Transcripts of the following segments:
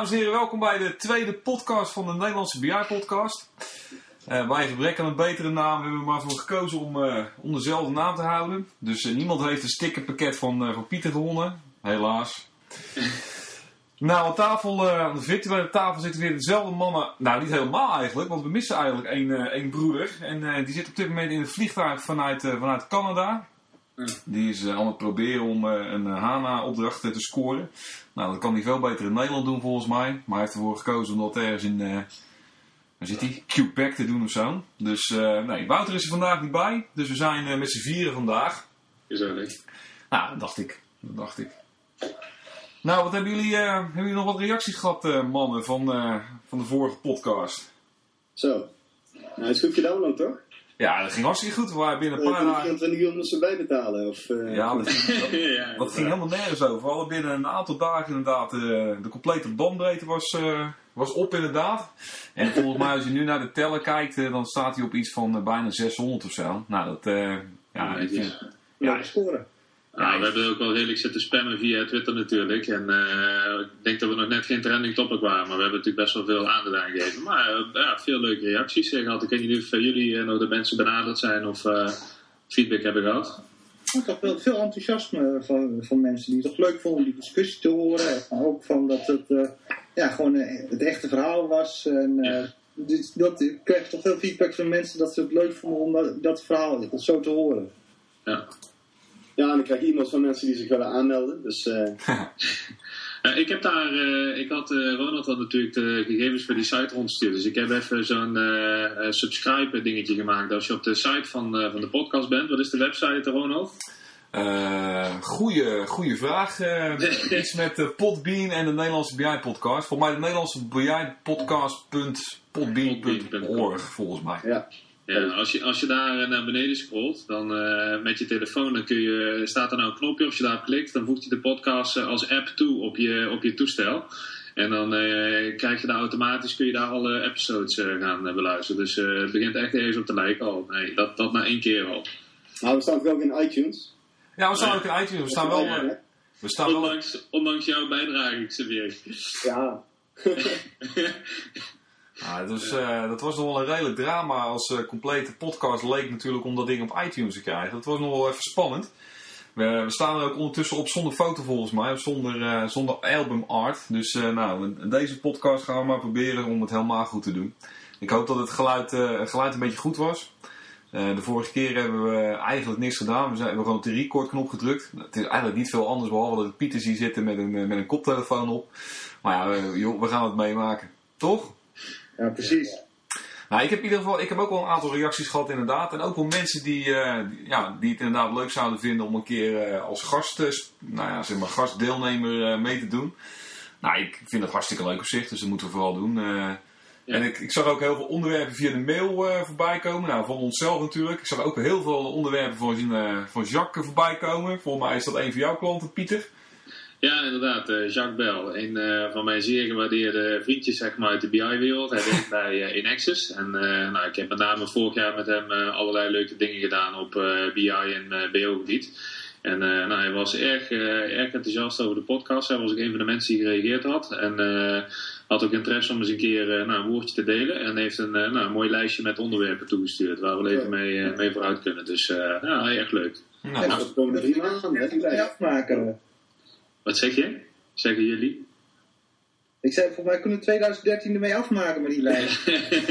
Dames en heren, welkom bij de tweede podcast van de Nederlandse BI-podcast. Bij gebrek aan een betere naam hebben we maar voor gekozen om dezelfde naam te houden. Dus niemand heeft een stickerpakket van Pieter gewonnen, helaas. Nou, aan de virtuele tafel zitten weer dezelfde mannen. Nou, niet helemaal eigenlijk, want we missen eigenlijk één broeder. En die zit op dit moment in het vliegtuig vanuit Canada. Die is aan het proberen om een HANA-opdracht te scoren. Nou, dat kan hij veel beter in Nederland doen volgens mij. Maar hij heeft ervoor gekozen om dat ergens in... waar zit hij? Quebec te doen of zo. Dus nee, Wouter is er vandaag niet bij. Dus we zijn met z'n vieren vandaag. Gezellig. Nou, dat dacht ik. Nou, wat hebben jullie nog wat reacties gehad, mannen, van de vorige podcast? Zo. Nou, het is goed gedownload, toch? Ja, dat ging hartstikke goed. We waren binnen een paar dagen... 24 uur moesten bij betalen. Of, Ja, dat ging helemaal nergens over. We hadden binnen een aantal dagen inderdaad de complete bandbreedte was op inderdaad. En volgens mij als je nu naar de teller kijkt, dan staat hij op iets van bijna 600 of zo. Nou, dat... ja, scoren. Nou, we hebben ook wel redelijk zitten spammen via Twitter natuurlijk. En ik denk dat we nog net geen trending topic waren. Maar we hebben natuurlijk best wel veel aandacht aan gegeven. Maar veel leuke reacties gehad. Ik weet niet of jullie nog de mensen benaderd zijn of feedback hebben gehad. Ik had wel veel enthousiasme van mensen die het toch leuk vonden om die discussie te horen. En ook van dat het gewoon het echte verhaal was. En dus ik kreeg toch veel feedback van mensen dat ze het leuk vonden om dat verhaal zo te horen. Ja. Ja, en dan krijg je e-mails van mensen die zich willen aanmelden. Dus, Ronald had natuurlijk de gegevens voor die site rondgestuurd. Dus ik heb even zo'n subscribe dingetje gemaakt. Als je op de site van de podcast bent, wat is de website, Ronald? Goeie vraag. Iets met Podbean en de Nederlandse BI-podcast. Volgens mij de Nederlandse BI-podcast.podbean.org, volgens mij. Ja. Ja, als je daar naar beneden scrolt, dan met je telefoon, dan staat er nou een knopje. Als je daar klikt, dan voegt je de podcast als app toe op je toestel. En dan krijg je daar automatisch, kun je daar alle episodes gaan beluisteren. Dus het begint echt ergens op te lijken al. Nee, dat na 1 keer al. Nou, we staan ook in iTunes. Ja, we staan ook in iTunes. We staan wel... Ondanks jouw bijdrage, Xavier. Ja. Ja, dat was nog wel een redelijk drama als complete podcast leek natuurlijk om dat ding op iTunes te krijgen. Dat was nog wel even spannend. We staan er ook ondertussen op zonder foto volgens mij, of zonder album art. Dus in deze podcast gaan we maar proberen om het helemaal goed te doen. Ik hoop dat het geluid een beetje goed was. De vorige keer hebben we eigenlijk niks gedaan. We hebben gewoon op de recordknop gedrukt. Het is eigenlijk niet veel anders behalve dat ik Pieter zie zitten met een koptelefoon op. Maar ja, we gaan het meemaken. Toch? Ja, precies. Nou, ik heb ook wel een aantal reacties gehad inderdaad. En ook wel mensen die het inderdaad leuk zouden vinden om een keer als gastdeelnemer mee te doen. Nou, ik vind dat hartstikke leuk op zich, dus dat moeten we vooral doen. Ja. En ik zag ook heel veel onderwerpen via de mail voorbij komen. Nou, van onszelf natuurlijk. Ik zag ook heel veel onderwerpen van Jacques voorbij komen. Volgens mij is dat een van jouw klanten, Pieter. Ja, inderdaad. Jacques Bel. Een van mijn zeer gewaardeerde vriendjes zeg maar, uit de BI-wereld. Hij werkt bij Inaccess. En ik heb met name vorig jaar met hem allerlei leuke dingen gedaan op BI en BO-gebied. En hij was erg enthousiast over de podcast. Hij was ook een van de mensen die gereageerd had. En had ook interesse om eens een keer een woordje te delen. En heeft een mooi lijstje met onderwerpen toegestuurd. Waar we even mee vooruit kunnen. Dus erg leuk. Nou, dat komen 3 maanden. Die afmaken. Wat zeg je? Zeggen jullie? Ik zei, volgens mij kunnen we 2013 ermee afmaken met die lijst.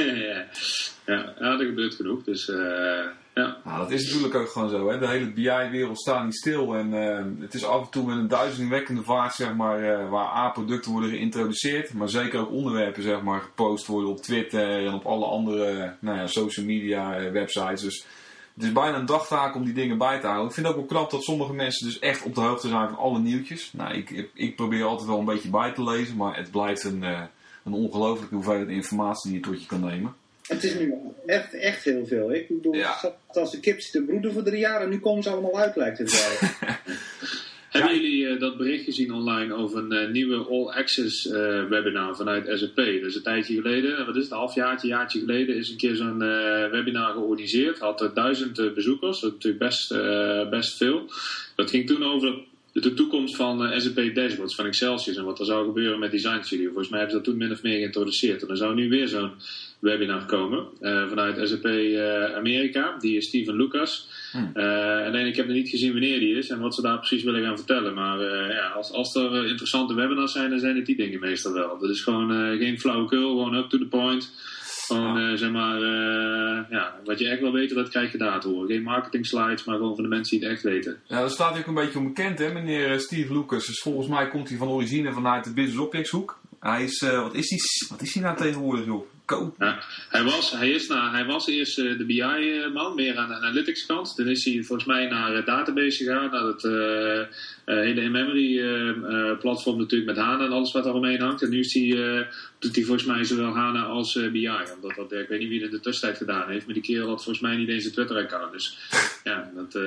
ja, dat gebeurt genoeg. Dus ja. Nou, dat is natuurlijk ook gewoon zo. Hè? De hele BI-wereld staat niet stil. En het is af en toe met een duizendwekkende vaart, zeg maar, waar A-producten worden geïntroduceerd. Maar zeker ook onderwerpen, zeg maar, gepost worden op Twitter en op alle andere social media websites. Dus het is bijna een dagtaak om die dingen bij te houden. Ik vind het ook wel knap dat sommige mensen dus echt op de hoogte zijn van alle nieuwtjes. Nou, ik probeer altijd wel een beetje bij te lezen, maar het blijft een ongelooflijke hoeveelheid informatie die je tot je kan nemen. Het is nu echt heel veel. Ik bedoel, als de kip zitten broeden voor 3 jaar en nu komen ze allemaal uit, lijkt het wel. Hebben jullie dat bericht gezien online over een nieuwe All Access webinar vanuit SAP? Dus een tijdje geleden, wat is het, jaartje geleden, is een keer zo'n webinar georganiseerd. Had 1000 bezoekers, dat is natuurlijk best veel. Dat ging toen over de toekomst van SAP Dashboards, van Excelsior en wat er zou gebeuren met Design Studio. Volgens mij hebben ze dat toen min of meer geïntroduceerd. En er zou nu weer zo'n webinar komen vanuit SAP Amerika. Die is Steven Lucas. Alleen ik heb nog niet gezien wanneer die is en wat ze daar precies willen gaan vertellen. Maar als er interessante webinars zijn, dan zijn het die dingen meestal wel. Dat is gewoon geen flauwekul, gewoon up to the point. Gewoon zeg maar, wat je echt wil weten, dat krijg je daar te horen. Geen marketing slides, maar gewoon van de mensen die het echt weten. Ja, daar staat hij ook een beetje onbekend, hè, meneer Steve Lucas. Dus volgens mij komt hij van origine vanuit de Business Objects hoek. Hij is, wat is hij nou tegenwoordig, joh? Ja, hij was eerst de BI-man, meer aan de analytics kant. Toen is hij volgens mij naar het database gegaan, naar het hele in-memory platform natuurlijk met HANA en alles wat daaromheen hangt. En nu is doet hij volgens mij zowel HANA als BI. Omdat ik weet niet wie het in de tussentijd gedaan heeft, maar die kerel had volgens mij niet eens een Twitter-account. Dus ja, dat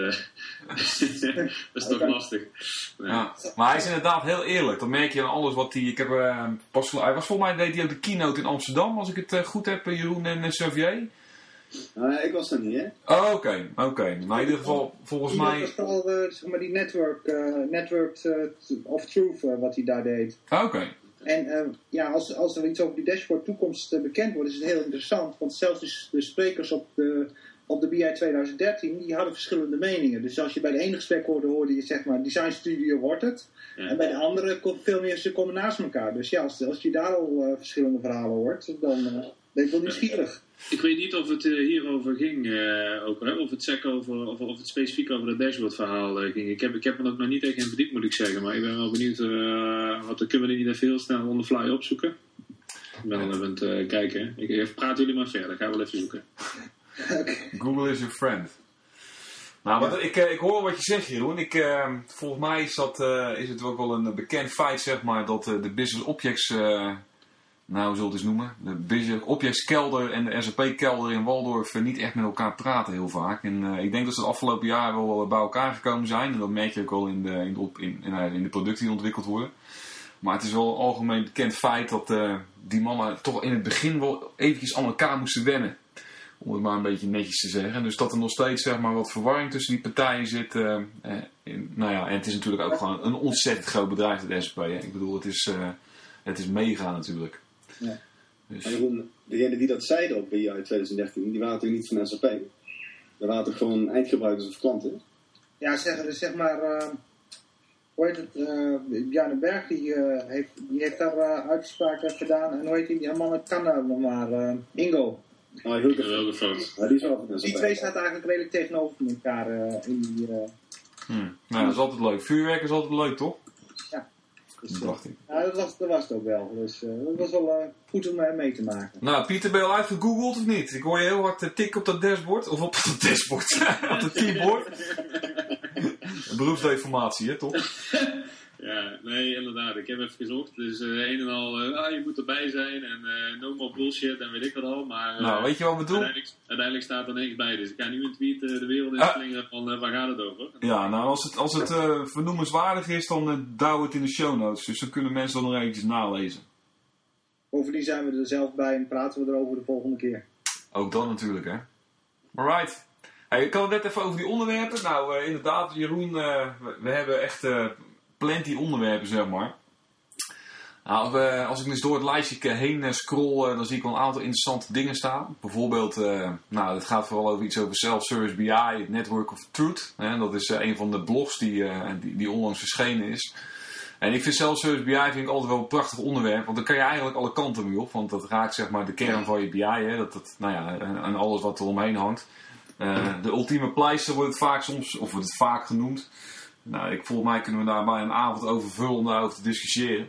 is toch lastig. Ja. Maar hij is inderdaad heel eerlijk. Dat merk je aan alles wat hij... hij was volgens mij, deed hij ook de keynote in Amsterdam, als ik het goed heb, Jeroen en Xavier. Ik was er niet, hè? Oh, oké. Maar in ieder geval, volgens mij... Dat was vooral zeg maar die network of truth wat hij daar deed. Oké. En als er iets over die dashboard toekomst bekend wordt, is het heel interessant. Want zelfs de sprekers op de BI 2013, die hadden verschillende meningen. Dus als je bij de ene gesprek hoorde je zeg maar Design Studio wordt het. Ja. En bij de andere veel meer ze komen naast elkaar. Dus ja, als je daar al verschillende verhalen hoort, dan ben ik wel nieuwsgierig. Ik weet niet of het hierover ging, of het specifiek over dat dashboard verhaal ging. Ik heb er ook nog niet echt in verdiept, moet ik zeggen. Maar ik ben wel benieuwd, wat kunnen we niet even heel snel on the fly opzoeken? Ik ben al even aan het kijken. Ik praat jullie maar verder, ga wel even zoeken. Google is your friend. Nou, maar ik hoor wat je zegt, Jeroen. Volgens mij is het ook wel een bekend feit, zeg maar, dat de Business Objects, hoe zult je het eens noemen? De Business Objects kelder en de SAP kelder in Walldorf niet echt met elkaar praten heel vaak. En ik denk dat ze de afgelopen jaren wel bij elkaar gekomen zijn. En dat merk je ook wel in de producten die ontwikkeld worden. Maar het is wel een algemeen bekend feit dat die mannen toch in het begin wel eventjes aan elkaar moesten wennen. Om het maar een beetje netjes te zeggen. Dus dat er nog steeds zeg maar, wat verwarring tussen die partijen zit. En het is natuurlijk ook gewoon een ontzettend groot bedrijf, het SAP. Ik bedoel, het is mega natuurlijk. Ja. Dus. En Jeroen, degenen die dat zeiden op BI 2013, die waren natuurlijk niet van SAP. Dat waren toch gewoon eindgebruikers of klanten? Ja, zeg maar... hoe heet het? Bjarne Berg, die heeft daar uitspraken gedaan. En hoe heet die man kan daar nog maar... Ingo. Die twee staat eigenlijk redelijk tegenover elkaar in die... Nou, dat is altijd leuk. Vuurwerk is altijd leuk, toch? Ja. Dus, dat dacht ik. Ja, dat was het ook wel. Dus dat was wel goed om mee te maken. Nou, Pieter, ben je al uitgegoogeld of niet? Ik hoor je heel hard tikken op dat dashboard. Of op dat dashboard. Op het keyboard. Beroepsdeformatie, hè, toch? Ja, nee, inderdaad. Ik heb even gezocht. Dus een en al, je moet erbij zijn en no more bullshit en weet ik wat al. Maar nou, weet je wat we doen? Uiteindelijk staat er niks bij. Dus ik ga nu een tweet de wereld in slingeren van waar gaat het over? Ja, nou als het vernoemenswaardig is, dan douw het in de show notes. Dus dan kunnen mensen dan nog eventjes nalezen. Bovendien zijn we er zelf bij en praten we erover de volgende keer. Ook dat natuurlijk, hè. Alright. Hey, ik had het net even over die onderwerpen. Nou, inderdaad, Jeroen, we hebben echt... plenty onderwerpen, zeg maar. Nou, als ik eens door het lijstje heen scroll, dan zie ik wel een aantal interessante dingen staan. Bijvoorbeeld, het gaat vooral over iets over Self-Service BI, het Network of Truth. Dat is een van de blogs die onlangs verschenen is. En ik vind Self-Service BI altijd wel een prachtig onderwerp, want dan kan je eigenlijk alle kanten mee op. Want dat raakt zeg maar de kern van je BI, hè, en alles wat er omheen hangt. De ultieme pleister wordt het vaak genoemd. Nou, volgens mij kunnen we daar maar een avond over vullen om daarover te discussiëren.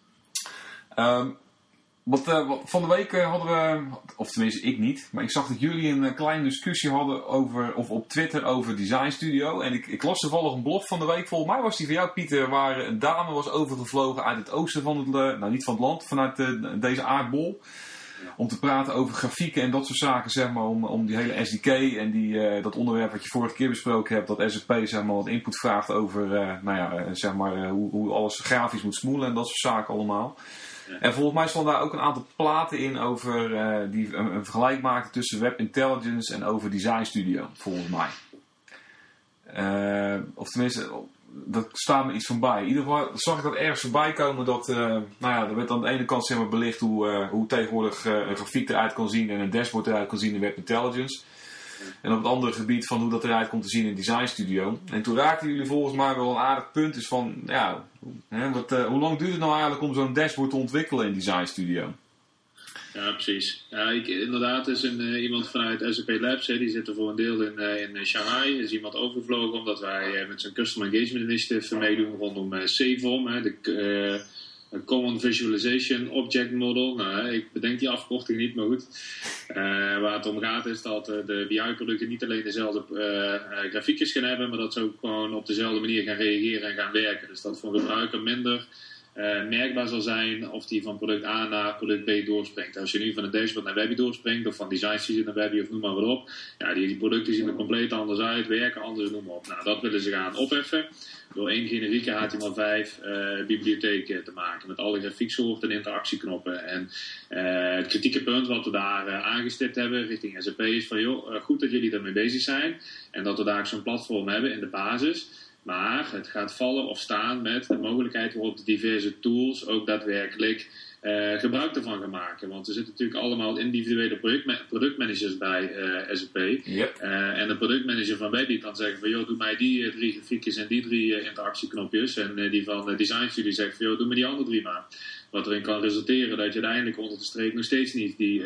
Van de week hadden we, of tenminste ik niet, maar ik zag dat jullie een kleine discussie hadden op Twitter over Design Studio. En ik las toevallig een blog van de week, volgens mij was die van jou, Pieter, waar een dame was overgevlogen uit het oosten van het, niet van het land, vanuit deze aardbol. Om te praten over grafieken en dat soort zaken, zeg maar, om die hele SDK en dat onderwerp wat je vorige keer besproken hebt, dat SAP zeg maar wat input vraagt over, hoe alles grafisch moet smoelen en dat soort zaken allemaal. Ja. En volgens mij stonden daar ook een aantal platen in over die een vergelijk maakten tussen Web Intelligence en over Design Studio, volgens mij. Of tenminste, dat staat me iets van bij. In ieder geval zag ik dat ergens voorbij komen dat... er werd aan de ene kant zeg maar, belicht hoe tegenwoordig een grafiek eruit kan zien en een dashboard eruit kan zien in Web Intelligence. En op het andere gebied van hoe dat eruit komt te zien in Design Studio. En toen raakten jullie volgens mij wel een aardig punt. Dus van, hoe lang duurt het nou eigenlijk om zo'n dashboard te ontwikkelen in Design Studio? Ja, precies. Ja, inderdaad is iemand vanuit SAP Labs, die zit er voor een deel in Shanghai. Er is iemand overgevlogen omdat wij met zo'n Customer Engagement Initiative meedoen rondom CVOM, de Common Visualization Object Model. Nou, ik bedenk die afkorting niet, maar goed. Waar het om gaat is dat de BI-producten niet alleen dezelfde grafiekjes gaan hebben, maar dat ze ook gewoon op dezelfde manier gaan reageren en gaan werken. Dus dat voor een gebruiker minder merkbaar zal zijn of die van product A naar product B doorspringt. Als je nu van een dashboard naar Webby doorspringt of van Design Studio naar Webby of noem maar wat op. Ja, die producten zien er compleet anders uit, werken anders, noem maar op. Nou, dat willen ze gaan opheffen door één generieke HTML5 bibliotheek te maken met alle grafieksoorten en interactieknoppen. En het kritieke punt wat we daar aangestipt hebben richting SAP is van goed dat jullie daarmee bezig zijn en dat we daar zo'n platform hebben in de basis. Maar het gaat vallen of staan met de mogelijkheid waarop de diverse tools ook daadwerkelijk gebruik ervan gaan maken. Want er zitten natuurlijk allemaal individuele productmanagers bij SAP. Yep. En de productmanager van Webby kan zeggen van doe mij die 3 grafiekjes en die 3 interactieknopjes. En die van Design Studio zegt van doe me die andere 3 maar. Wat erin kan resulteren dat je uiteindelijk onder de streep nog steeds niet die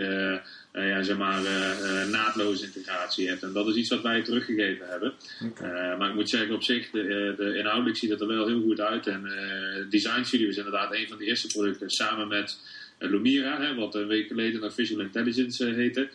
naadloze integratie hebt. En dat is iets wat wij teruggegeven hebben. Okay. Maar ik moet zeggen op zich, inhoudelijk ziet het er wel heel goed uit. En Design Studio is inderdaad een van de eerste producten samen met Lumira, wat een week geleden nog Visual Intelligence heette.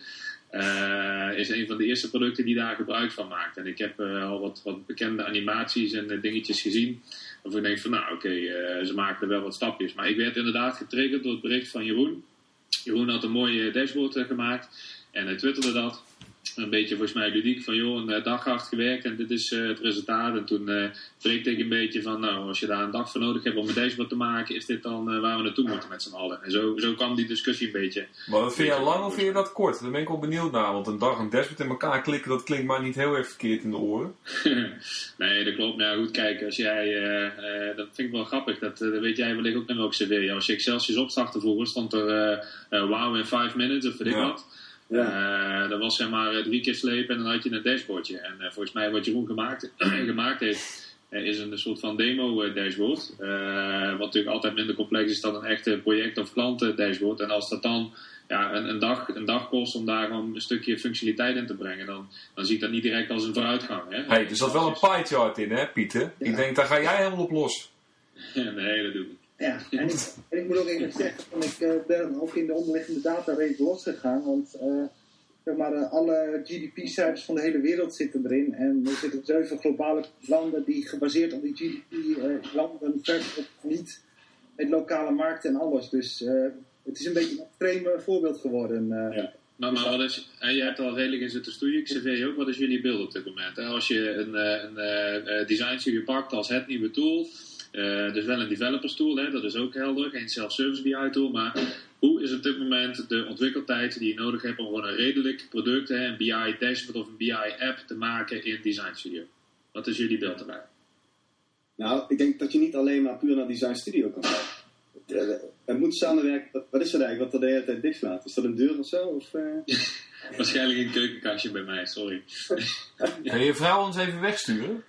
Is een van de eerste producten die daar gebruik van maakt. En ik heb al wat bekende animaties en dingetjes gezien. Waarvan ik denk van ze maken er wel wat stapjes. Maar ik werd inderdaad getriggerd door het bericht van Jeroen. Jeroen had een mooie dashboard gemaakt. En hij twitterde dat. Een beetje volgens mij ludiek van een dag hard gewerkt en dit is het resultaat. En toen preekte ik een beetje van als je daar een dag voor nodig hebt om een dashboard te maken, is dit dan waar we naartoe moeten met z'n allen. En zo kwam die discussie een beetje. Maar dat vind je lang of vind je dat kort? Daar ben ik wel benieuwd naar, want een dag een dashboard in elkaar klikken, dat klinkt maar niet heel erg verkeerd in de oren. Nee, dat klopt. Nou goed, kijk, als jij, dat vind ik wel grappig, dat weet jij wellicht ook nog welk cv. Als je Excelsius opstartte vroeger, stond er wow in 5 minutes of weet ik wat. Ja. Dat was zeg maar 3 keer slepen en dan had je een dashboardje. En volgens mij wat Jeroen gemaakt heeft, is een soort van demo dashboard. Wat natuurlijk altijd minder complex is dan een echte project- of klant dashboard. En als dat dan een dag kost om daar gewoon een stukje functionaliteit in te brengen, dan zie ik dat niet direct als een vooruitgang. Hè? Hey, er zat wel een pie chart in, hè, Pieter? Ja. Ik denk, daar ga jij helemaal op los. Nee, dat doe ik niet. Ja, en ik moet ook even zeggen, ik ben ook in de onderliggende data redelijk losgegaan, want alle GDP-cijfers van de hele wereld zitten erin en er zitten 7 globale landen die gebaseerd op die GDP-landen verkopen niet met lokale markten en alles. Dus het is een beetje een extreem voorbeeld geworden. Ja. Maar wat is, je hebt al redelijk in zitten studie, CV ook, wat is jullie beeld op dit moment? Als je een Design Studio pakt als het nieuwe tool, dus wel een developers tool, dat is ook helder, geen self-service BI tool, maar hoe is op dit moment de ontwikkeltijd die je nodig hebt om gewoon een redelijk product, een BI dashboard of een BI app te maken in Design Studio? Wat is jullie beeld erbij? Nou, ik denk dat je niet alleen maar puur naar Design Studio kan kijken. Het moet samenwerken. Wat is er eigenlijk wat er de hele tijd dicht laat? Is dat een deur of zo? Of, Waarschijnlijk een keukenkastje bij mij, sorry. Kun je vrouw ons even wegsturen?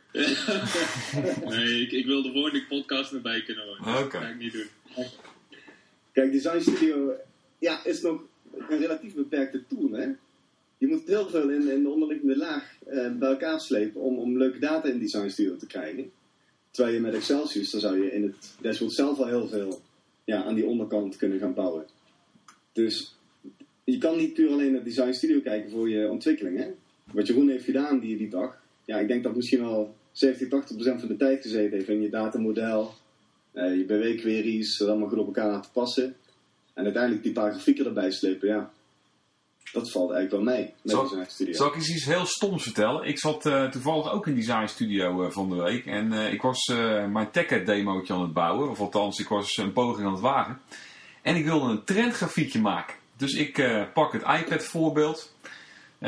Nee, ik wil de volgende podcast erbij kunnen horen. Dat ga ik niet doen. Kijk, Design Studio is nog een relatief beperkte tool. Hè? Je moet heel veel in de onderliggende laag bij elkaar slepen om leuke data in Design Studio te krijgen. Terwijl je met Excelsius, dan zou je in het dashboard zelf al heel veel aan die onderkant kunnen gaan bouwen. Dus je kan niet puur alleen naar Design Studio kijken voor je ontwikkeling. Hè? Wat Jeroen heeft gedaan die dag. Ja, ik denk dat misschien al 70-80% van de tijd gezeten heeft in je datamodel. Je BW-queries, dat allemaal goed op elkaar laten passen. En uiteindelijk die paar grafieken erbij slepen, dat valt eigenlijk wel mee met Design Studio. Zal ik eens iets heel stoms vertellen? Ik zat toevallig ook in Design Studio van de week. En ik was mijn TechEd demootje aan het bouwen. Of althans, ik was een poging aan het wagen. En ik wilde een trendgrafiekje maken. Dus ik pak het iPad voorbeeld.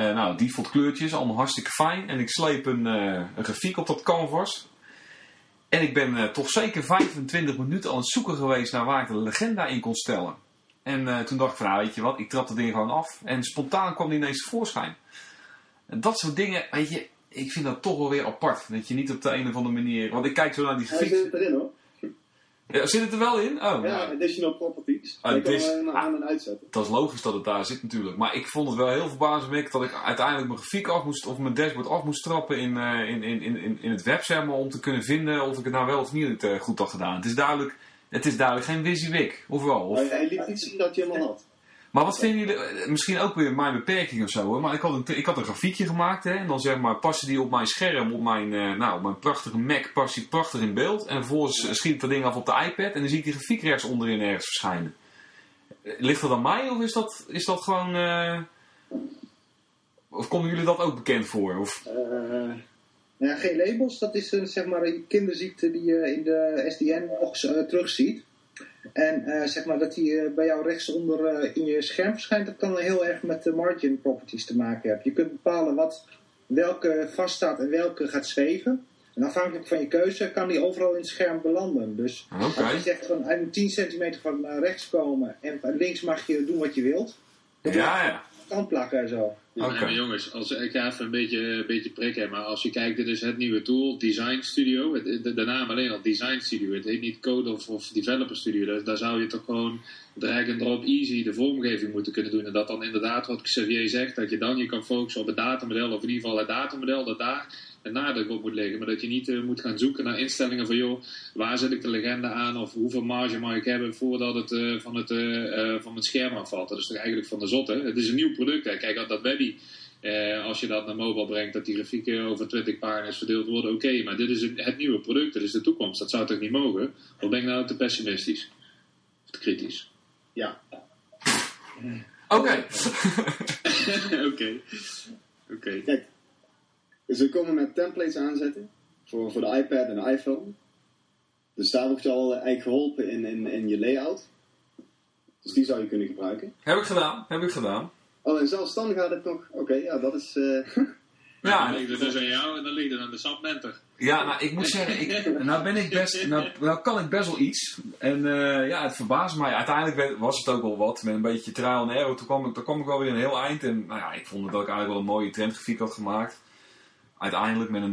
Default kleurtjes, allemaal hartstikke fijn. En ik sleep een grafiek op dat canvas. En ik ben toch zeker 25 minuten aan het zoeken geweest naar waar ik de legenda in kon stellen. En toen dacht ik van, nou weet je wat, ik trap dat ding gewoon af. En spontaan kwam die ineens tevoorschijn. En dat soort dingen, weet je, ik vind dat toch wel weer apart. Dat je niet op de een of andere manier... Want ik kijk zo naar die Hij grafiek. zit erin hoor. Ja, zit het er wel in? Oh, Ja, additional properties. Ik kan hem aan en uitzetten. dat is logisch dat het daar zit natuurlijk. Maar ik vond het wel heel verbazingwekkend dat ik uiteindelijk mijn grafiek af moest... of mijn dashboard af moest trappen in het web, zeg maar, om te kunnen vinden of ik het nou wel of niet goed had gedaan. Het is duidelijk geen WYSIWYG, of wel? Of... Hij liet niet zien dat je hem al had. Maar wat vinden jullie, misschien ook weer mijn beperking of zo hoor, maar ik had een grafiekje gemaakt hè, en dan zeg maar passen die op mijn scherm, op mijn prachtige Mac, past die prachtig in beeld en vervolgens schiet ik dat ding af op de iPad en dan zie ik die grafiek rechts onderin ergens verschijnen. Ligt dat aan mij of is dat gewoon, of komen jullie dat ook bekend voor? Of... Ja, geen labels, dat is zeg maar een kinderziekte die je in de SDN nog terugziet. En zeg maar dat die bij jou rechtsonder in je scherm verschijnt, dat kan heel erg met de margin properties te maken hebben. Je kunt bepalen welke vaststaat en welke gaat zweven. En afhankelijk van je keuze kan die overal in het scherm belanden. Dus als je zegt van hij moet 10 centimeter van rechts komen en van links mag je doen wat je wilt. Dan kan plakken en zo. Ja, maar jongens, ik ga even een beetje prikken, maar als je kijkt, dit is het nieuwe tool, Design Studio. De naam alleen al, Design Studio. Het heet niet Code of Developer Studio. Daar zou je toch gewoon drag and drop easy de vormgeving moeten kunnen doen. En dat dan inderdaad, wat Xavier zegt, dat je dan je kan focussen op het datamodel, of in ieder geval het datamodel, dat daar een nadruk op moet liggen. Maar dat je niet moet gaan zoeken naar instellingen van, joh, waar zet ik de legende aan, of hoeveel marge mag ik hebben voordat het van het scherm afvalt. Dat is toch eigenlijk van de zotte. Het is een nieuw product. Hè. Kijk, dat Webby, als je dat naar mobile brengt, dat die grafieken over 20 pagina's verdeeld worden, oké. Maar dit is het nieuwe product, dit is de toekomst. Dat zou toch niet mogen? Of ben ik nou te pessimistisch? Of te kritisch? Ja. Oké. Oké. Kijk, dus we komen met templates aanzetten voor de iPad en de iPhone. Dus daar word je al eigenlijk geholpen in je layout. Dus die zou je kunnen gebruiken. Heb ik gedaan. Oh, en zelfstandig gaat het nog. Oké, ja, dat is... Ja, dan ligt het dus aan jou en dan ligt het aan de SAP-mentor. Ja, nou, ik moet zeggen, nou kan ik best wel iets. En het verbaast mij. Uiteindelijk was het ook wel wat. Met een beetje trial and error. Toen kwam ik wel weer een heel eind. En nou ja, ik vond dat ik eigenlijk wel een mooie trendgrafiek had gemaakt. Uiteindelijk met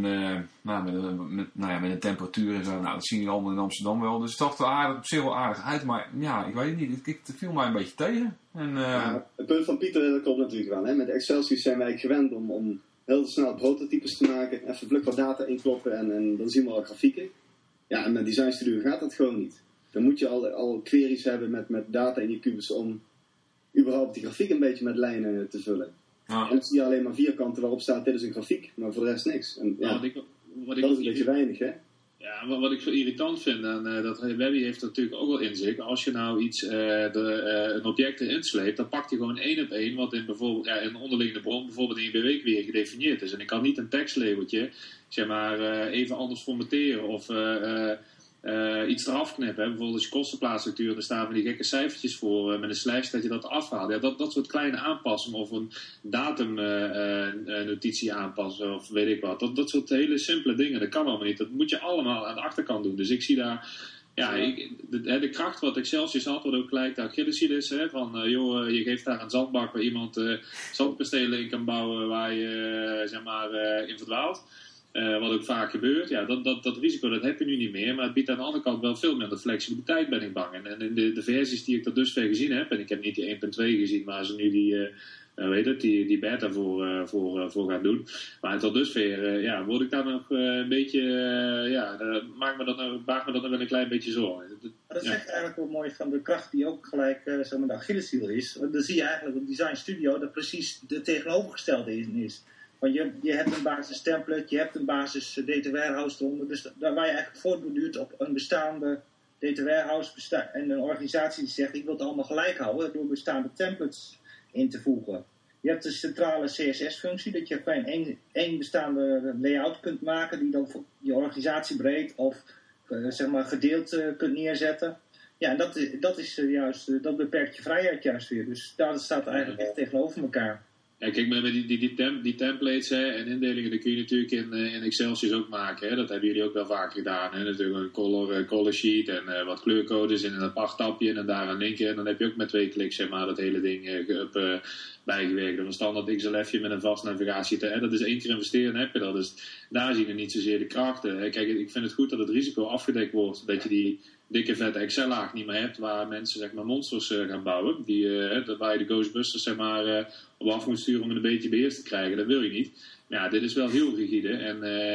een temperatuur en zo. Nou, dat zien jullie allemaal in Amsterdam wel. Dus het zag er op zich wel aardig uit. Maar ja, ik weet het niet. Het viel mij een beetje tegen. En, het punt van Pieter, dat klopt natuurlijk wel. Hè? Met Excel-sheets zijn wij gewend om heel snel prototypes te maken. Even vlug wat data inkloppen en dan zien we al grafieken. Ja, en met Design Studio gaat dat gewoon niet. Dan moet je al queries hebben met data in je kubus om überhaupt die grafiek een beetje met lijnen te vullen. En dan zie je alleen maar vierkanten waarop staat dit is een grafiek, maar voor de rest niks. En, dat is een beetje weinig, hè? Ja, wat ik zo irritant vind, en dat Webby heeft natuurlijk ook wel inzicht. Als je nou een object erin sleept, dan pakt hij gewoon 1 op 1 wat in bijvoorbeeld in een onderliggende bron, bijvoorbeeld in je beweegweer gedefinieerd is. En ik kan niet een tekstlabeltje, zeg maar, even anders formateren of iets eraf knippen. Hè. Bijvoorbeeld als je kostenplaatsstructuur, daar staan van die gekke cijfertjes voor met een slash dat je dat afhaalt. Ja, dat soort kleine aanpassingen of een datumnotitie aanpassen of weet ik wat. Dat soort hele simpele dingen, dat kan allemaal niet. Dat moet je allemaal aan de achterkant doen. Dus ik zie daar... Ja, de kracht wat Excelsius had, wat ook gelijk de Achilleshiel hè, van je geeft daar een zandbak waar iemand zandkastelen in kan bouwen waar je in verdwaalt. Wat ook vaak gebeurt. Ja, dat risico dat heb je nu niet meer. Maar het biedt aan de andere kant wel veel minder flexibiliteit, ben ik bang. En in de versies die ik tot dusver gezien heb, en ik heb niet die 1.2 gezien, maar ze nu die beta voor gaan doen. Maar tot dusver word ik daar nog een beetje... baart me dat nog wel een klein beetje zorgen. Dat zegt eigenlijk wel mooi van de kracht die ook gelijk de Achilleshiel is. Dan zie je eigenlijk op Design Studio dat precies de tegenovergestelde is. Want je hebt een basis template, je hebt een basis data warehouse eronder. Dus daar waar je eigenlijk voortborduurt op een bestaande data warehouse en een organisatie die zegt ik wil het allemaal gelijk houden door bestaande templates in te voegen. Je hebt de centrale CSS-functie, dat je gewoon één bestaande layout kunt maken die dan voor je organisatie breed of gedeeld kunt neerzetten. Ja, en dat is juist, dat beperkt je vrijheid juist weer. Dus daar staat eigenlijk echt tegenover elkaar. Ja, kijk, met die templates en indelingen, dat kun je natuurlijk in Excelsior ook maken. Hè? Dat hebben jullie ook wel vaker gedaan. Hè? Natuurlijk een color sheet en wat kleurcodes in een apart tapje en daar een link in. En dan heb je ook met 2 kliks zeg maar, dat hele ding bijgewerkt. Of een standaard XLF'je met een vast navigatie. Dat is 1 keer investeren, heb je dat. Dus daar zien we niet zozeer de krachten. Kijk, ik vind het goed dat het risico afgedekt wordt. Dat je die dikke vette Excel-laag niet meer hebt waar mensen zeg maar monsters gaan bouwen. Waar je de Ghostbusters zeg maar op af moet sturen om het een beetje beheerst te krijgen. Dat wil je niet. Maar ja, dit is wel heel rigide. En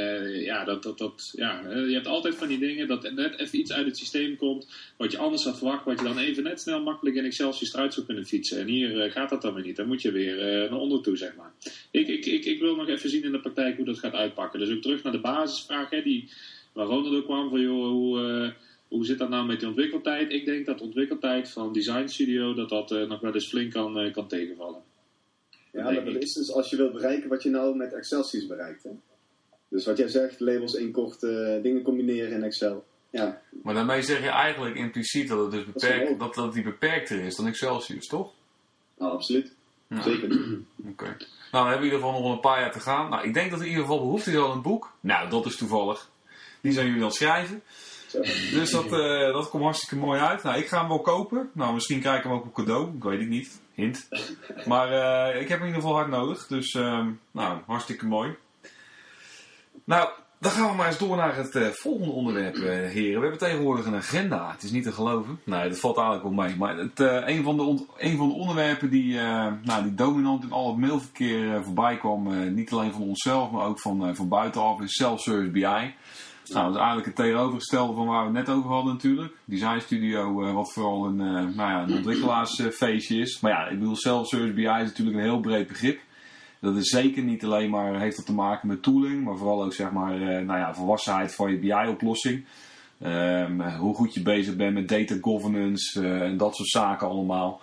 je hebt altijd van die dingen dat net even iets uit het systeem komt wat je anders had verwacht, wat je dan even net snel makkelijk in Excelsior eruit zou kunnen fietsen. En hier gaat dat dan weer niet. Dan moet je weer naar onder toe, zeg maar. Ik wil nog even zien in de praktijk hoe dat gaat uitpakken. Dus ook terug naar de basisvraag, waar Ronald ook kwam van, joh, hoe zit dat nou met die ontwikkeltijd? Ik denk dat de ontwikkeltijd van Design Studio dat nog wel eens flink kan tegenvallen. Ja, dat is dus als je wilt bereiken wat je nou met Excelsior bereikt. Hè? Dus wat jij zegt, labels inkorten, dingen combineren in Excel. Ja. Maar daarmee zeg je eigenlijk impliciet dat het dus dat die beperkter is dan Excelsior, toch? Nou, absoluut. Ja. Zeker. Oké. Nou, we hebben in ieder geval nog wel een paar jaar te gaan. Nou, ik denk dat in ieder geval behoefte is aan een boek. Nou, dat is toevallig. Die zijn jullie aan het schrijven. Dus dat komt hartstikke mooi uit. Nou, ik ga hem wel kopen. Nou, misschien krijg ik hem ook op cadeau. Ik weet het niet. Hint. Maar ik heb hem in ieder geval hard nodig. Dus, nou, hartstikke mooi. Nou, dan gaan we maar eens door naar het volgende onderwerp, heren. We hebben tegenwoordig een agenda. Het is niet te geloven. Nee, dat valt eigenlijk wel mee. Maar een van de onderwerpen die dominant in al het mailverkeer voorbij kwam. Niet alleen van onszelf, maar ook van buitenaf, is Self-Service BI. Nou, dat is eigenlijk het tegenovergestelde van waar we het net over hadden natuurlijk. Design Studio, wat vooral een ontwikkelaarsfeestje is. Maar ja, ik bedoel, Self-Service BI is natuurlijk een heel breed begrip. Dat is zeker niet alleen maar, heeft dat te maken met tooling, maar vooral ook zeg maar, volwassenheid van je BI-oplossing. Hoe goed je bezig bent met data governance en dat soort zaken allemaal.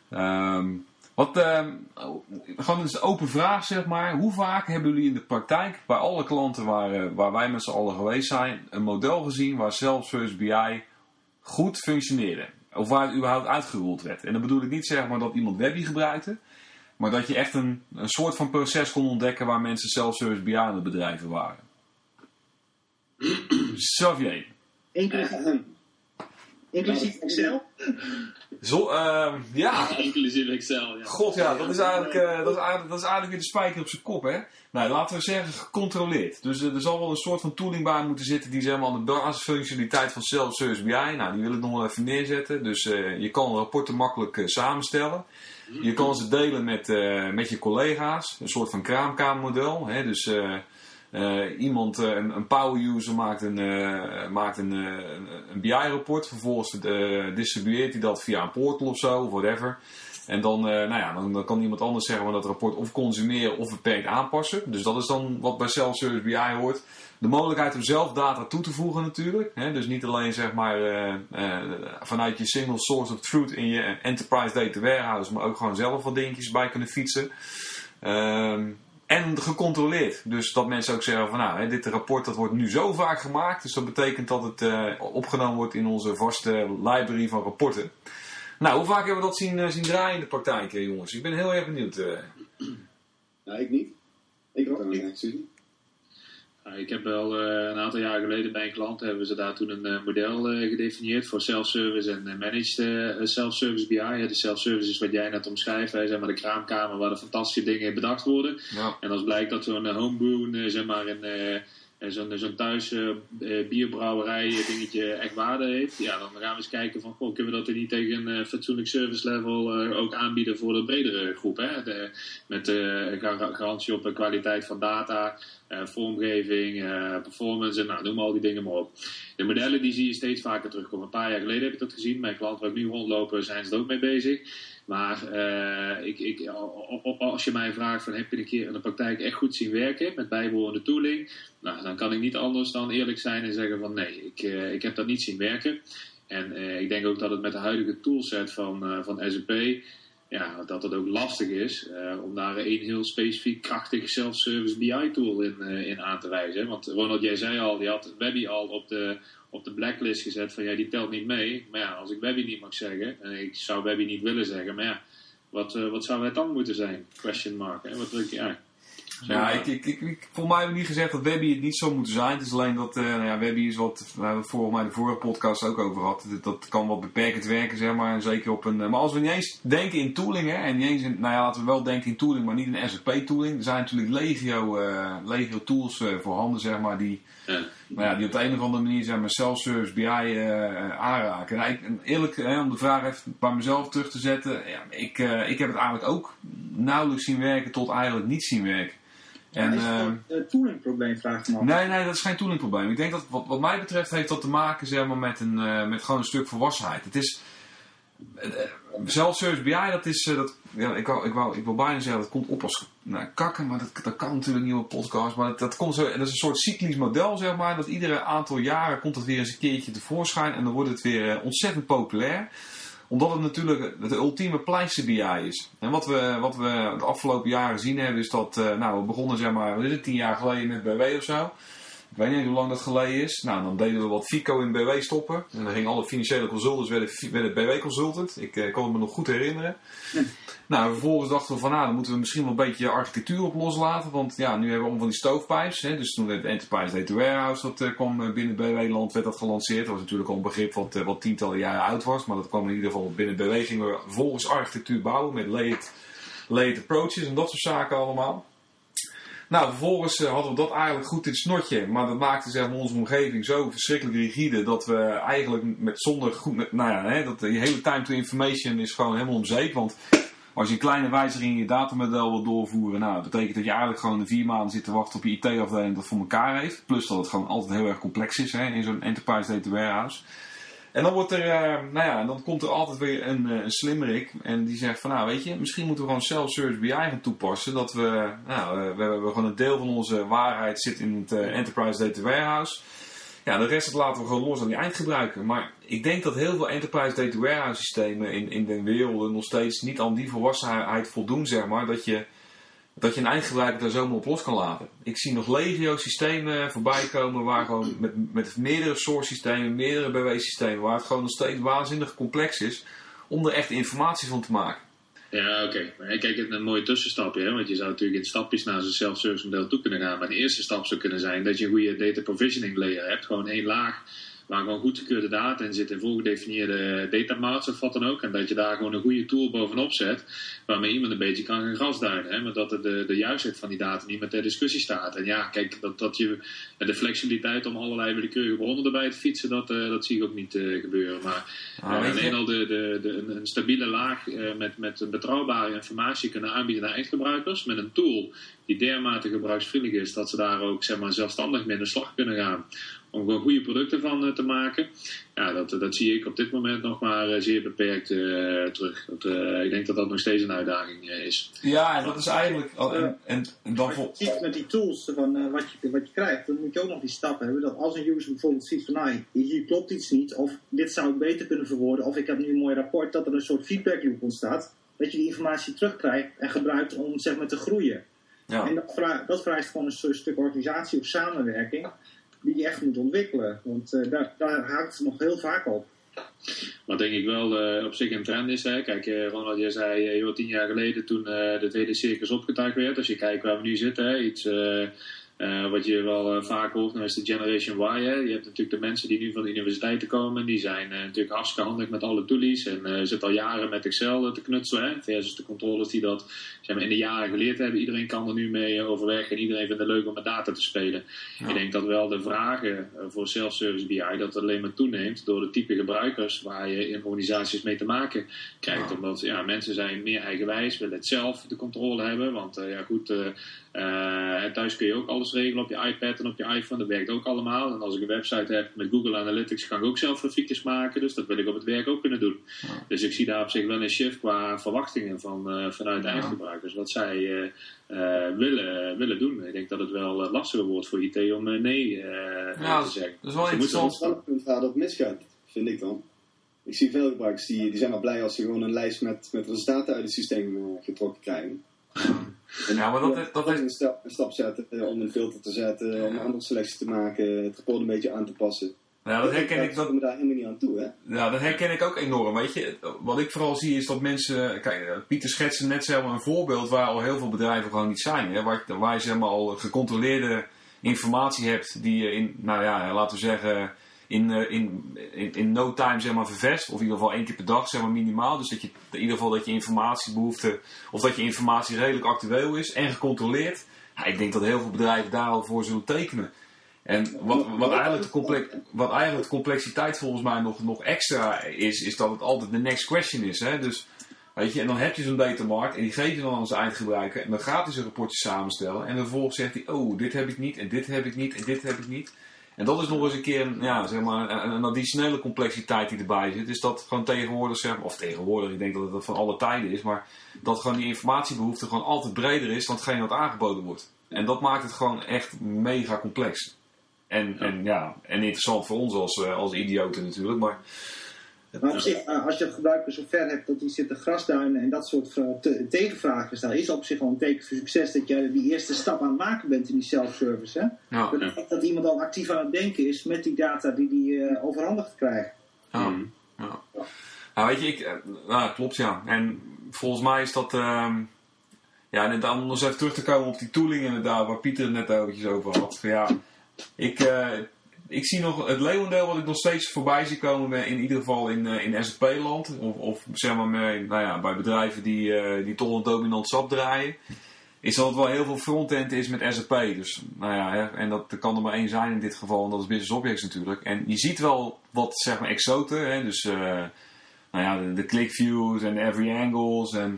Gewoon een open vraag, zeg maar. Hoe vaak hebben jullie in de praktijk, bij alle klanten waar wij met z'n allen geweest zijn, een model gezien waar Self-Service BI goed functioneerde? Of waar het überhaupt uitgerold werd? En dan bedoel ik niet zeg maar dat iemand Webby gebruikte, maar dat je echt een soort van proces kon ontdekken waar mensen Self-Service BI aan het bedrijven waren. Xavier. Inclusief Excel? Ja. Inclusief Excel, ja. God ja, dat is eigenlijk weer de spijker op zijn kop, hè. Nou, laten we zeggen gecontroleerd. Dus er zal wel een soort van tooling bij moeten zitten die zeg maar aan de basisfunctionaliteit van Self-Service BI, nou, die wil ik nog wel even neerzetten. Dus je kan rapporten makkelijk samenstellen. Je kan ze delen met je collega's. Een soort van kraamkamermodel, hè. Dus een power user maakt een BI-rapport. Vervolgens distribueert hij dat via een portal of zo, of whatever. En dan kan iemand anders zeggen dat rapport of consumeren of beperkt aanpassen. Dus dat is dan wat bij Self-Service BI hoort. De mogelijkheid om zelf data toe te voegen natuurlijk. Hè? Dus niet alleen zeg maar vanuit je single source of truth in je enterprise data warehouse, maar ook gewoon zelf wat dingetjes bij kunnen fietsen. En gecontroleerd. Dus dat mensen ook zeggen van dit rapport dat wordt nu zo vaak gemaakt. Dus dat betekent dat het opgenomen wordt in onze vaste library van rapporten. Nou, hoe vaak hebben we dat zien draaien in de praktijk, jongens? Ik ben heel erg benieuwd. Nou, ik niet. Ik heb er nog niks gezien. Ik heb wel een aantal jaar geleden bij een klant hebben ze daar toen een model gedefinieerd voor self-service en managed self-service BI. De self-service is wat jij net omschrijft, zeg maar de kraamkamer waar de fantastische dingen bedacht worden. Ja. En als blijkt dat zo'n homebrew, zeg maar zo'n thuis bierbrouwerij dingetje echt waarde heeft, ja, dan gaan we eens kijken van, kunnen we dat er niet tegen een fatsoenlijk service level ook aanbieden voor de bredere groep, hè? Met garantie op de kwaliteit van data, vormgeving, performance en noem al die dingen maar op. De modellen die zie je steeds vaker terugkomen. Een paar jaar geleden heb ik dat gezien. Mijn klanten waar ik nu rondlopen zijn ze er ook mee bezig. Maar als je mij vraagt van heb je een keer in de praktijk echt goed zien werken met bijbehorende tooling, nou, dan kan ik niet anders dan eerlijk zijn en zeggen van nee, ik heb dat niet zien werken. En ik denk ook dat het met de huidige toolset van SAP, ja, dat het ook lastig is om daar een heel specifiek krachtige self-service BI tool in aan te wijzen. Want Ronald, jij zei al, die had Webby al op de blacklist gezet van ja, die telt niet mee. Maar ja, als ik Webby niet mag zeggen, en ik zou Webby niet willen zeggen, maar ja, wat zou het dan moeten zijn? Question mark. Hè? Voor mij hebben we niet gezegd dat Webby het niet zou moeten zijn. Het is alleen dat Webby is wat, we hebben het volgens mij de vorige podcast ook over gehad. Dat kan wat beperkend werken, zeg maar. En zeker op een. Maar als we niet eens denken in tooling, hè, en niet eens in, laten we wel denken in tooling, maar niet in SAP tooling. Er zijn natuurlijk legio tools voorhanden, zeg maar, die op de een of andere manier, zeg maar, self-service BI aanraken. En eerlijk, om de vraag even bij mezelf terug te zetten. Ik heb het eigenlijk ook nauwelijks zien werken tot eigenlijk niet zien werken. En, is dat een toolingprobleem, vraag ik me af? Nee, dat is geen toolingprobleem. Ik denk dat wat mij betreft heeft dat te maken, zeg maar, met gewoon een stuk volwassenheid. Het is self-service BI, dat is ik wil bijna zeggen dat komt op als kakken, maar dat kan natuurlijk niet op een podcast. Maar dat komt zo, dat is een soort cyclisch model, zeg maar, dat iedere aantal jaren komt het weer eens een keertje tevoorschijn en dan wordt het weer ontzettend populair. Omdat het natuurlijk de ultieme pleister BI is. En wat we de afgelopen jaren gezien hebben is dat, we begonnen, zeg maar, 10 jaar geleden met BW of zo. Ik weet niet hoe lang dat geleden is. Nou, dan deden we wat FICO in BW stoppen. En dan gingen alle financiële consultants werden BW consultant. Ik kan het me nog goed herinneren. Nou, vervolgens dachten we van, dan moeten we misschien wel een beetje architectuur op loslaten. Want nu hebben we allemaal van die stoofpipes. Hè. Dus toen werd Enterprise Data Warehouse, dat kwam binnen BW-land, werd dat gelanceerd. Dat was natuurlijk al een begrip wat tientallen jaren oud was. Maar dat kwam in ieder geval binnen BW. Gingen we vervolgens architectuur bouwen met layered approaches en dat soort zaken allemaal. Nou, vervolgens hadden we dat eigenlijk goed in het snotje. Maar dat maakte, zeg maar, onze omgeving zo verschrikkelijk rigide dat we eigenlijk dat je hele time to information is gewoon helemaal om zeep. Want als je een kleine wijziging in je datamodel wil doorvoeren, dat betekent dat je eigenlijk gewoon 4 maanden zit te wachten op je IT-afdeling dat voor elkaar heeft. Plus dat het gewoon altijd heel erg complex is, hè, in zo'n Enterprise Data Warehouse. En dan wordt dan komt er altijd weer een slimmerik en die zegt van, weet je, misschien moeten we gewoon self-service BI gaan toepassen. Dat we hebben gewoon een deel van onze waarheid zit in het Enterprise Data Warehouse. Ja, de rest laten we gewoon los aan die eindgebruiker. Maar ik denk dat heel veel Enterprise Data Warehouse systemen in de wereld nog steeds niet aan die volwassenheid voldoen, zeg maar, dat je een eindgebruiker daar zomaar op los kan laten. Ik zie nog legio systemen voorbij komen waar gewoon met meerdere source systemen, meerdere BW-systemen, waar het gewoon nog steeds waanzinnig complex is om er echt informatie van te maken. Ja, oké. Maar kijk, het is een mooie tussenstapje, hè? Want je zou natuurlijk in stapjes naar zo'n self-service model toe kunnen gaan. Maar de eerste stap zou kunnen zijn dat je een goede data provisioning layer hebt. Gewoon 1 laag waar gewoon goedgekeurde data in zit in voorgedefinieerde datamarts of wat dan ook. En dat je daar gewoon een goede tool bovenop zet waarmee iemand een beetje kan gaan grasduinen. Hè? Maar dat de juistheid van die data niet meer ter discussie staat. En ja, kijk, dat je de flexibiliteit om allerlei willekeurige bronnen erbij te fietsen, dat zie ik ook niet gebeuren. Maar alleen al een stabiele laag met betrouwbare informatie kunnen aanbieden naar eindgebruikers met een tool die dermate gebruiksvriendelijk is dat ze daar ook, zeg maar, zelfstandig mee aan de slag kunnen gaan om gewoon goede producten van te maken. Ja, dat zie ik op dit moment nog maar zeer beperkt terug. Ik denk dat dat nog steeds een uitdaging is. Ja, en dat is eigenlijk... Met die tools van wat je krijgt, dan moet je ook nog die stap hebben dat als een user bijvoorbeeld ziet van hier klopt iets niet, of dit zou ik beter kunnen verwoorden, of ik heb nu een mooi rapport, dat er een soort feedback loop ontstaat, dat je die informatie terugkrijgt en gebruikt om, zeg maar, te groeien. Ja. En dat vereist gewoon een stuk organisatie of samenwerking die je echt moet ontwikkelen. Want daar haakt het nog heel vaak op. Wat denk ik wel op zich een trend is. Hè? Kijk, Ronald, jij zei 10 jaar geleden toen het hele circus opgetuigd werd. Als je kijkt waar we nu zitten, hè? Iets wat je wel vaak hoort, nou is de Generation Y. Hè? Je hebt natuurlijk de mensen die nu van de universiteiten komen. Die zijn natuurlijk hartstikke handig met alle toolies. En zitten al jaren met Excel te knutselen. Hè? Versus de controllers die dat, zeg maar, in de jaren geleerd hebben. Iedereen kan er nu mee overweg. En iedereen vindt het leuk om met data te spelen. Ja. Ik denk dat wel de vragen voor self-service BI dat alleen maar toeneemt door de type gebruikers waar je in organisaties mee te maken krijgt. Ja. Omdat mensen zijn meer eigenwijs, willen het zelf de controle hebben. Want thuis kun je ook alles regelen op je iPad en op je iPhone. Dat werkt ook allemaal. En als ik een website heb met Google Analytics, kan ik ook zelf grafiekjes maken. Dus dat wil ik op het werk ook kunnen doen. Ja. Dus ik zie daar op zich wel een shift qua verwachtingen vanuit de eindgebruikers. Wat zij willen doen. Ik denk dat het wel lastiger wordt voor IT om nee te zeggen. Dat is wel interessant. Het punt waar dat misgaat, vind ik dan. Ik zie veel gebruikers die zijn al blij als ze gewoon een lijst met resultaten uit het systeem getrokken krijgen. Ja, maar dat is een stap zetten om een filter te zetten, om een andere selectie te maken, het rapport een beetje aan te passen. Nou, dat herken ik. komen daar helemaal niet aan toe, hè? Ja, dat herken ik ook enorm. Weet je, wat ik vooral zie is dat mensen. Kijk, Pieter schetste net zeg maar een voorbeeld waar al heel veel bedrijven gewoon niet zijn. Hè? Waar je zeg maar al gecontroleerde informatie hebt die je in, nou ja, laten we zeggen, in no time zeg maar ververst. Of in ieder geval 1 keer per dag zeg maar minimaal. Dus dat je in ieder geval dat je informatiebehoefte, of dat je informatie redelijk actueel is en gecontroleerd. Ja, ik denk dat heel veel bedrijven daar al voor zullen tekenen. En wat eigenlijk de complexiteit volgens mij nog extra is dat het altijd de next question is. Hè? Dus, weet je, en dan heb je zo'n datamarkt en die geef je dan aan zijn eindgebruiker. En dan gaat hij zijn rapportje samenstellen. En vervolgens zegt hij, oh, dit heb ik niet en dit heb ik niet en dit heb ik niet. En dat is nog eens een keer een additionele complexiteit die erbij zit. Is dat gewoon tegenwoordig, zeg maar, of tegenwoordig, ik denk dat het van alle tijden is. Maar dat gewoon die informatiebehoefte gewoon altijd breder is dan hetgeen wat aangeboden wordt. En dat maakt het gewoon echt mega complex. En interessant voor ons als idioten natuurlijk. Maar op zich, als je het gebruiker zo ver hebt dat hij zit te grasduinen en dat soort tegenvragen stelt, is op zich al een teken voor succes dat jij die eerste stap aan het maken bent in die self-service. Hè? Ja. Dat iemand al actief aan het denken is met die data die hij overhandigd krijgt. Ja. Nou, weet je, klopt ja. En volgens mij is dat. En dan om nog eens even terug te komen op die tooling inderdaad, waar Pieter het net eventjes over had. Ja, ik zie nog het leeuwendeel wat ik nog steeds voorbij zie komen, in ieder geval in SAP-land. Of zeg maar bij bedrijven die toch een dominant SAP draaien. Is dat het wel heel veel frontend is met SAP. Dus, en dat kan er maar één zijn in dit geval. En dat is Business Objects natuurlijk. En je ziet wel wat zeg maar exoten. Hè, dus de click views en every angles en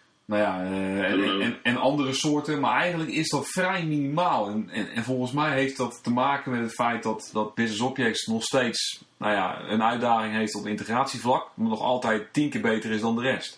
en andere soorten, maar eigenlijk is dat vrij minimaal. En volgens mij heeft dat te maken met het feit dat Business Objects nog steeds een uitdaging heeft op integratievlak, maar nog altijd 10 keer beter is dan de rest.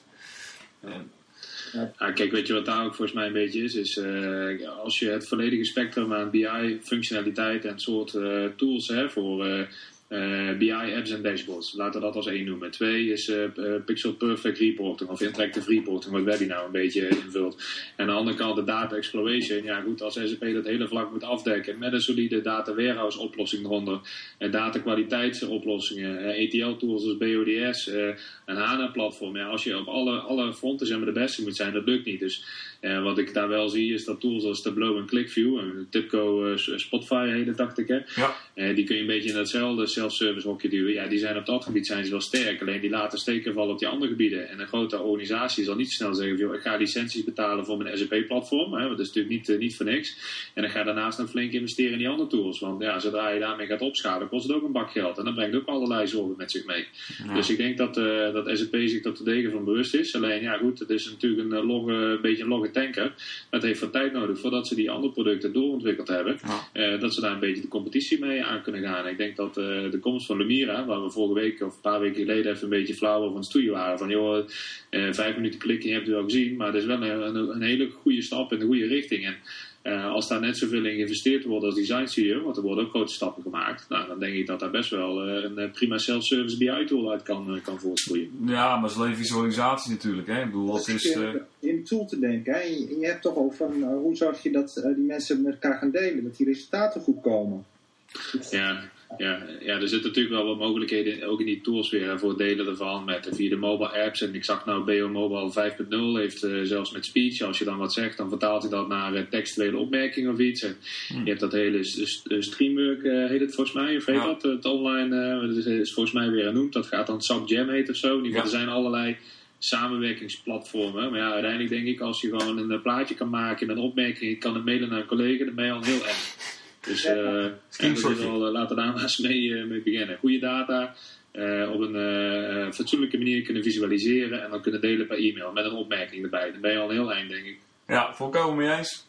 Ja, kijk, weet je wat daar ook volgens mij een beetje is als je het volledige spectrum aan BI-functionaliteit en soort tools voor BI-apps en dashboards. Laten we dat als 1 noemen. 2 is Pixel Perfect Reporting of Interactive Reporting, wat Webby nou een beetje invult. En aan de andere kant de Data Exploration. Ja goed, als SAP dat hele vlak moet afdekken met een solide data warehouse oplossing eronder, data kwaliteitsoplossingen, ETL tools als BODS, een HANA platform. Ja, als je op alle fronten zeg maar de beste moet zijn, dat lukt niet. Dus wat ik daar wel zie is dat tools als Tableau en ClickView en TIBCO, Spotify hele dacht ik die kun je een beetje in datzelfde self-service hokje duwen. Ja, die zijn op dat gebied zijn ze wel sterk. Alleen die laten steken vallen op die andere gebieden. En een grote organisatie zal niet snel zeggen, joh, ik ga licenties betalen voor mijn SAP-platform. Want dat is natuurlijk niet voor niks. En dan ga je daarnaast nog flink investeren in die andere tools. Want ja, zodra je daarmee gaat opschalen, kost het ook een bak geld. En dan brengt ook allerlei zorgen met zich mee. Ja. Dus ik denk dat SAP zich dat er degen van bewust is. Alleen, ja goed, het is natuurlijk een beetje een logge tanker. Dat heeft wat tijd nodig voordat ze die andere producten doorontwikkeld hebben. Ja. Dat ze daar een beetje de competitie mee aan kunnen gaan. Ik denk dat de komst van Lumira, waar we vorige week of een paar weken geleden even een beetje flauw over aan het stoeien waren. Van joh, 5 minuten klikken, je hebt het wel gezien. Maar het is wel een hele goede stap in de goede richting. En als daar net zoveel in geïnvesteerd wordt als Design Studio, want er worden ook grote stappen gemaakt. Nou, dan denk ik dat daar best wel een prima self-service BI-tool uit kan voortgroeien. Ja, maar het is alleen visualisatie natuurlijk. Hè? Ik bedoel, dat is in een tool te denken. Hè? En je hebt toch ook van hoe zorg je dat die mensen met elkaar gaan delen, dat die resultaten goed komen. Ja, er zitten natuurlijk wel wat mogelijkheden ook in die tools weer voor het delen ervan via de mobile apps. En ik zag nou BO Mobile 5.0 heeft zelfs met speech. Als je dan wat zegt, dan vertaalt hij dat naar textuele opmerking of iets. En je hebt dat hele Streamwork, heet het volgens mij, of heet dat? Het online, dat is volgens mij weer genoemd. Dat gaat dan SAP Jam heet of zo. Er zijn allerlei samenwerkingsplatformen. Maar ja, uiteindelijk denk ik, als je gewoon een plaatje kan maken met een opmerking, je kan het mailen naar een collega, dan ben je al heel erg. Dus laten we daar maar eens mee beginnen. Goede data op een fatsoenlijke manier kunnen visualiseren en dan kunnen delen per e-mail met een opmerking erbij. Dan ben je al een heel eind, denk ik. Ja, volkomen mee eens.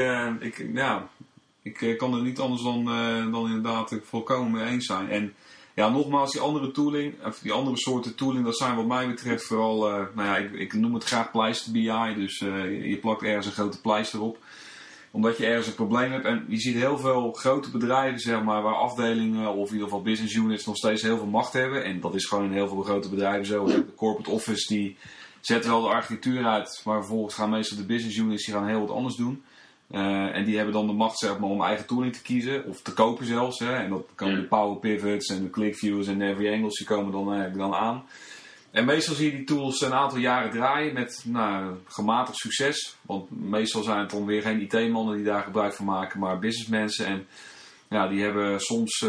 Ik kan er niet anders dan inderdaad volkomen mee eens zijn. En ja, nogmaals, die andere tooling, of die andere soorten tooling, dat zijn wat mij betreft vooral, ik noem het graag pleister BI. Dus je plakt ergens een grote pleister op. Omdat je ergens een probleem hebt. En je ziet heel veel grote bedrijven, zeg maar, waar afdelingen of in ieder geval business units nog steeds heel veel macht hebben. En dat is gewoon in heel veel grote bedrijven zo. De corporate office die zet wel de architectuur uit, maar vervolgens gaan meestal de business units die gaan heel wat anders doen. En die hebben dan de macht zeg maar, om eigen tooling te kiezen, of te kopen zelfs. Hè? En dat komen de Power Pivots en de ClickViews en de Every Angles, die komen dan aan. En meestal zie je die tools een aantal jaren draaien met gematigd succes. Want meestal zijn het dan weer geen IT-mannen die daar gebruik van maken, maar businessmensen. En ja, die hebben soms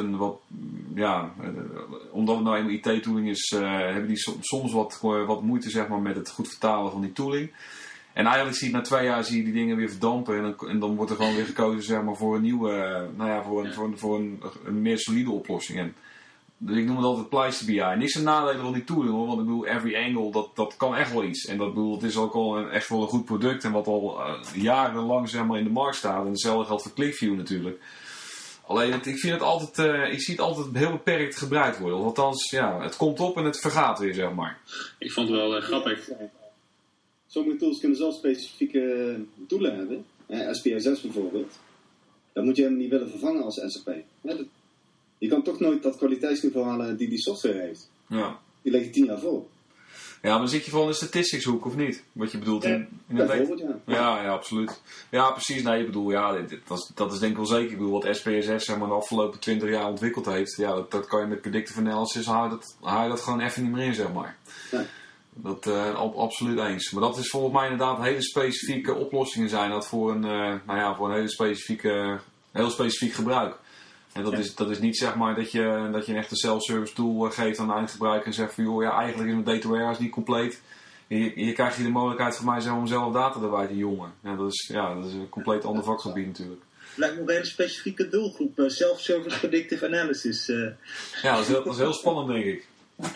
omdat het nou eenmaal IT-tooling is, hebben die soms wat moeite zeg maar, met het goed vertalen van die tooling. En eigenlijk zie je na 2 jaar die dingen weer verdampen en dan wordt er gewoon weer gekozen zeg maar, voor een nieuwe, voor een meer solide oplossing. En dus ik noem het altijd pleister BI. Niks een nadelen van die tooling hoor, want ik bedoel, Every Angle, dat kan echt wel iets. En het is ook al echt wel een goed product en wat al jarenlang zeg maar, in de markt staat. En hetzelfde geldt voor ClickView natuurlijk. Alleen, ik zie het altijd heel beperkt gebruikt worden. Althans, ja, het komt op en het vergaat weer, zeg maar. Ik vond het wel grappig. Sommige tools kunnen zelf specifieke doelen hebben. SPSS bijvoorbeeld. Dan moet je hem niet willen vervangen als SAP. Je kan toch nooit dat kwaliteitsniveau halen die software heeft. Ja. Die leg je 10 jaar voor. Ja, maar dan zit je van de statistics hoek, of niet? Wat je bedoelt in bijvoorbeeld, ja, absoluut. Ja, precies. Nee, ik bedoel, dat is denk ik wel zeker. Ik bedoel, wat SPSS zeg maar, de afgelopen 20 jaar ontwikkeld heeft, ja, dat kan je met predictive analysis, haal je dat gewoon even niet meer in, zeg maar. Ja. Dat absoluut eens. Maar dat is volgens mij inderdaad hele specifieke oplossingen zijn dat voor een heel specifiek gebruik. En dat is niet zeg maar dat je een echte self-service tool geeft aan de eindgebruiker en zegt van joh, ja, eigenlijk is mijn data warehouse niet compleet. Hier krijg je de mogelijkheid van mij zeg maar, om zelf data erbij te jongen. Ja, dat is een compleet ander vakgebied natuurlijk. Lijkt me een hele specifieke doelgroep, self-service predictive analysis. Ja, dat is heel spannend denk ik.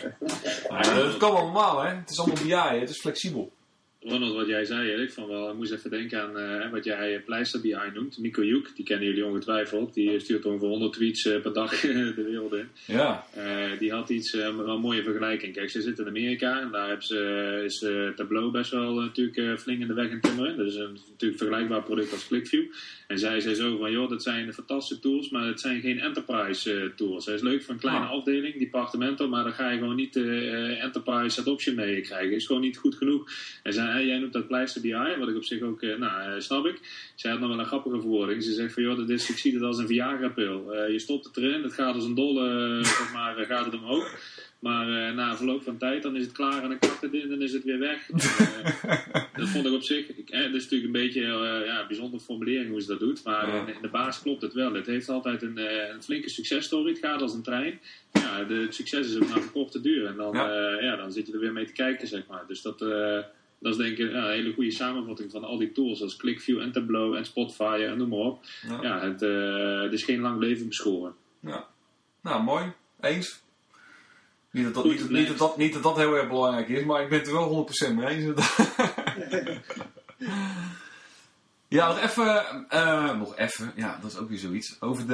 Dat kan allemaal hè, het is allemaal BI, het is flexibel. Ronald, wat jij zei, Erik, ik moest even denken aan wat jij pleister BI noemt. Mico Joek, die kennen jullie ongetwijfeld. Die stuurt ongeveer 100 tweets per dag de wereld in. Ja. Die had wel een mooie vergelijking. Kijk, ze zit in Amerika en daar is Tableau best wel natuurlijk flink in de weg in timmeren. Dat is natuurlijk een vergelijkbaar product als ClickView. En zij zei zo van, joh, dat zijn fantastische tools, maar het zijn geen enterprise tools. Het is leuk voor een kleine afdeling, departementen, maar daar ga je gewoon niet enterprise adoption mee krijgen. Het is gewoon niet goed genoeg. En jij noemt dat pleister BI, wat ik op zich ook, snap ik. Zij had nog wel een grappige verwoording. Ze zegt van, joh, ik zie het als een Viagra-pil. Je stopt het erin, het gaat als een dolle, gaat het omhoog. Maar na verloop van tijd, dan is het klaar en dan kakt het in en dan is het weer weg. Dat vond ik op zich, dat is natuurlijk een beetje een bijzondere formulering hoe ze dat doet. Maar in de basis klopt het wel. Het heeft altijd een flinke successtory. Het gaat als een trein. Ja, het succes is ook maar een korte duur. En dan zit je er weer mee te kijken, zeg maar. Dus dat is denk ik een hele goede samenvatting van al die tools als ClickView en Tableau en Spotfire en noem maar op. Ja, het is geen lang leven beschoren. Ja. Nou, mooi. Eens. Niet dat dat heel erg belangrijk is, maar ik ben het er wel 100% mee eens. Ja, nog even. Ja, dat is ook weer zoiets. Over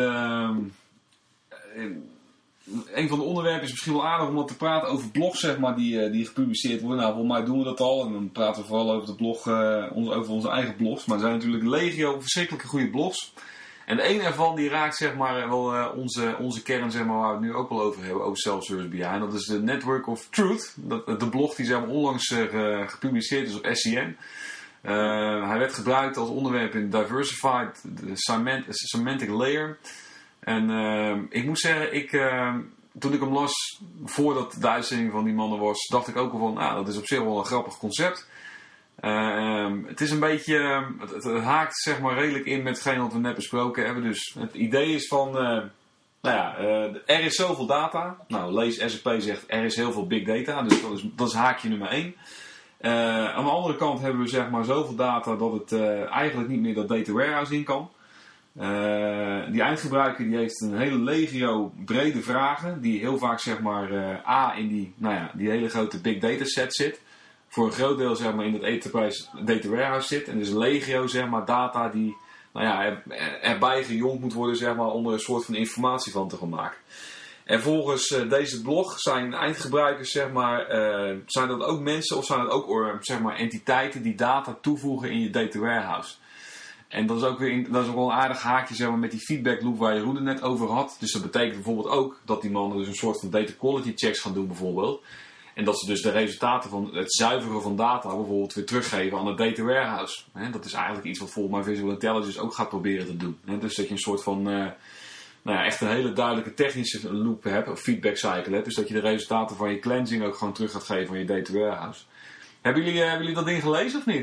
een van de onderwerpen is misschien wel aardig om wat te praten over blogs, zeg maar, die gepubliceerd worden. Nou, volgens mij doen we dat al. En dan praten we vooral over de blog, over onze eigen blogs. Maar er zijn natuurlijk legio verschrikkelijke goede blogs. En de ene ervan die raakt zeg maar wel onze kern zeg maar, waar we het nu ook wel over hebben, over self-service BI. En dat is de Network of Truth. De blog die zeg maar, onlangs gepubliceerd is op SCM. Hij werd gebruikt als onderwerp in Diversified Semantic Layer. En ik moet zeggen, toen ik hem las, voordat de uitzending van die mannen was, dacht ik ook al van, dat is op zich wel een grappig concept. Het is een beetje, het haakt zeg maar redelijk in met hetgeen wat we net besproken hebben. Dus het idee is van, er is zoveel data. Nou, lees SAP zegt, er is heel veel big data. Dus dat is haakje nummer 1. Aan de andere kant hebben we zeg maar zoveel data dat het eigenlijk niet meer dat data warehouse in kan. Die eindgebruiker die heeft een hele legio brede vragen. Die heel vaak zeg maar in die hele grote big data set zit. Voor een groot deel zeg maar in het enterprise data warehouse zit. En dus legio zeg maar data die erbij gejongd moet worden zeg maar om er een soort van informatie van te gaan maken. En volgens deze blog zijn eindgebruikers zeg maar, zijn dat ook mensen of zijn dat ook zeg maar entiteiten die data toevoegen in je data warehouse. En dat is ook wel een aardig haakje zeg maar, met die feedback loop waar Jeroen het net over had. Dus dat betekent bijvoorbeeld ook dat die mannen dus een soort van data quality checks gaan doen bijvoorbeeld. En dat ze dus de resultaten van het zuiveren van data bijvoorbeeld weer teruggeven aan het data warehouse. Dat is eigenlijk iets wat volgens mij Visual Intelligence ook gaat proberen te doen. Dus dat je een soort van, echt een hele duidelijke technische loop hebt, of feedback cycle hebt. Dus dat je de resultaten van je cleansing ook gewoon terug gaat geven aan je data warehouse. Hebben jullie dat ding gelezen of niet?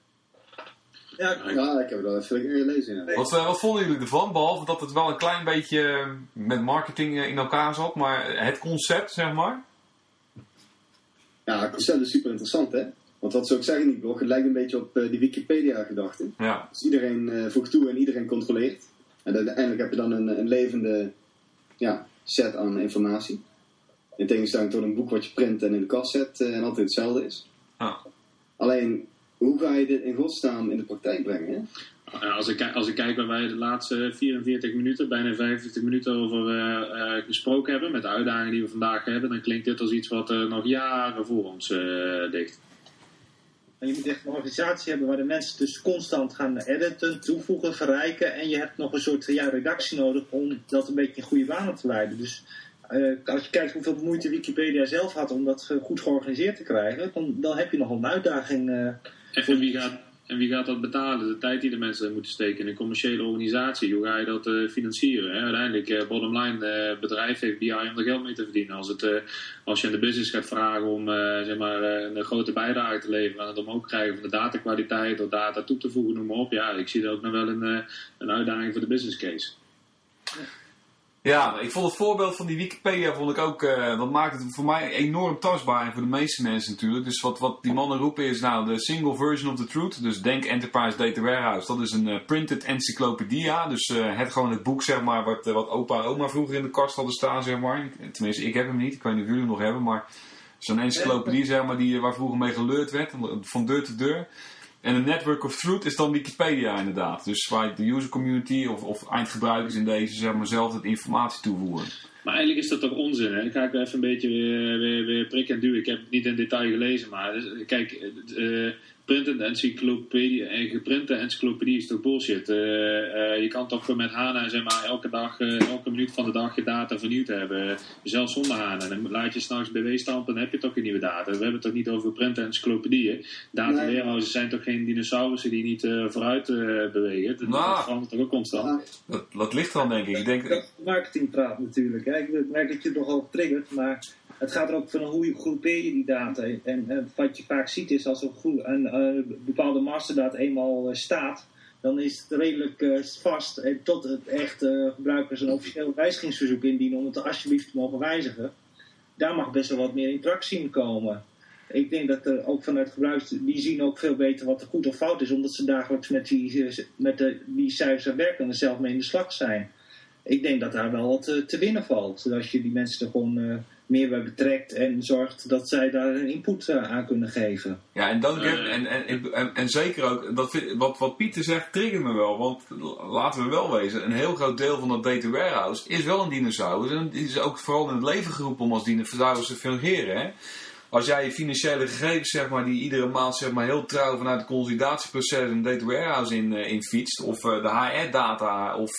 Ja, ik heb het wel even gelezen. Ja. Wat vonden jullie ervan? Behalve dat het wel een klein beetje met marketing in elkaar zat, maar het concept, zeg maar? Ja, het concept is super interessant, hè? Want wat zou ik zeggen in die blog, het lijkt een beetje op die Wikipedia-gedachte. Ja. Dus iedereen voegt toe en iedereen controleert. En uiteindelijk heb je dan een levende set aan informatie. In tegenstelling tot een boek wat je print en in de kast zet en altijd hetzelfde is. Ah. Alleen, hoe ga je dit in godsnaam in de praktijk brengen, hè? Als ik kijk waar wij de laatste 44 minuten, bijna 45 minuten over gesproken hebben, met de uitdagingen die we vandaag hebben, dan klinkt dit als iets wat nog jaren voor ons ligt. En je moet echt een organisatie hebben waar de mensen dus constant gaan editen, toevoegen, verrijken. En je hebt nog een soort redactie nodig om dat een beetje in goede banen te leiden. Dus als je kijkt hoeveel moeite Wikipedia zelf had om dat goed georganiseerd te krijgen, dan heb je nogal een uitdaging. En wie gaat dat betalen? De tijd die de mensen moeten steken in een commerciële organisatie. Hoe ga je dat financieren? Hè? Uiteindelijk, bottom line, bedrijf heeft BI om er geld mee te verdienen. Als je aan de business gaat vragen om een grote bijdrage te leveren aan het omhoog krijgen van de datakwaliteit, door data toe te voegen, noem maar op. Ja, ik zie dat ook nog wel een uitdaging voor de business case. Ja, ik vond het voorbeeld van die Wikipedia dat maakt het voor mij enorm tastbaar en voor de meeste mensen natuurlijk. Dus wat die mannen roepen is de single version of the truth. Dus denk Enterprise Data Warehouse. Dat is een printed encyclopedia. Dus het boek zeg maar wat opa en oma vroeger in de kast hadden staan zeg maar. Tenminste, ik heb hem niet. Ik weet niet of jullie hem nog hebben, maar zo'n encyclopedie zeg maar waar vroeger mee geleurd werd van deur te deur. En een network of truth is dan Wikipedia inderdaad. Dus waar de user community of eindgebruikers in deze zeg maar zelf het informatie toevoegen. Maar eigenlijk is dat toch onzin, hè? Ik ga even een beetje weer prikken en duwen. Ik heb het niet in detail gelezen, maar kijk, geprinte encyclopedie is toch bullshit. Je kan toch met HANA zeg maar elke minuut van de dag je data vernieuwd hebben. Zelfs zonder HANA. En dan laat je s'nachts BW stampen, dan heb je toch geen nieuwe data. We hebben het toch niet over geprinte encyclopedieën. Data warehouses zijn toch geen dinosaurussen die niet vooruit bewegen. Dat verandert toch ook constant. Dat ligt er dan denk ik. Ik denk marketing praat natuurlijk. Hè? Ik merk dat je het nogal triggert, maar het gaat er ook van hoe groepeer je die data. En wat je vaak ziet is als een bepaalde masterdata eenmaal staat, dan is het redelijk vast. En tot het echt gebruikers een officieel wijzigingsverzoek indienen om het alsjeblieft te mogen wijzigen. Daar mag best wel wat meer interactie in komen. Ik denk dat er ook vanuit gebruikers, die zien ook veel beter wat er goed of fout is, omdat ze dagelijks met die cijfers aan werken en er zelf mee in de slag zijn. Ik denk dat daar wel wat te winnen valt. Als je die mensen er gewoon meer bij betrekt en zorgt dat zij daar een input aan kunnen geven. Ja, en zeker ook, wat Pieter zegt, triggert me wel. Want laten we wel wezen, een heel groot deel van dat data warehouse is wel een dinosaurus. En die is ook vooral in het leven geroepen om als dinosaurus te fungeren. Hè? Als jij je financiële gegevens, zeg maar, die iedere maand zeg maar, heel trouw vanuit het consolidatieproces een data warehouse in fietst, of de HR-data, of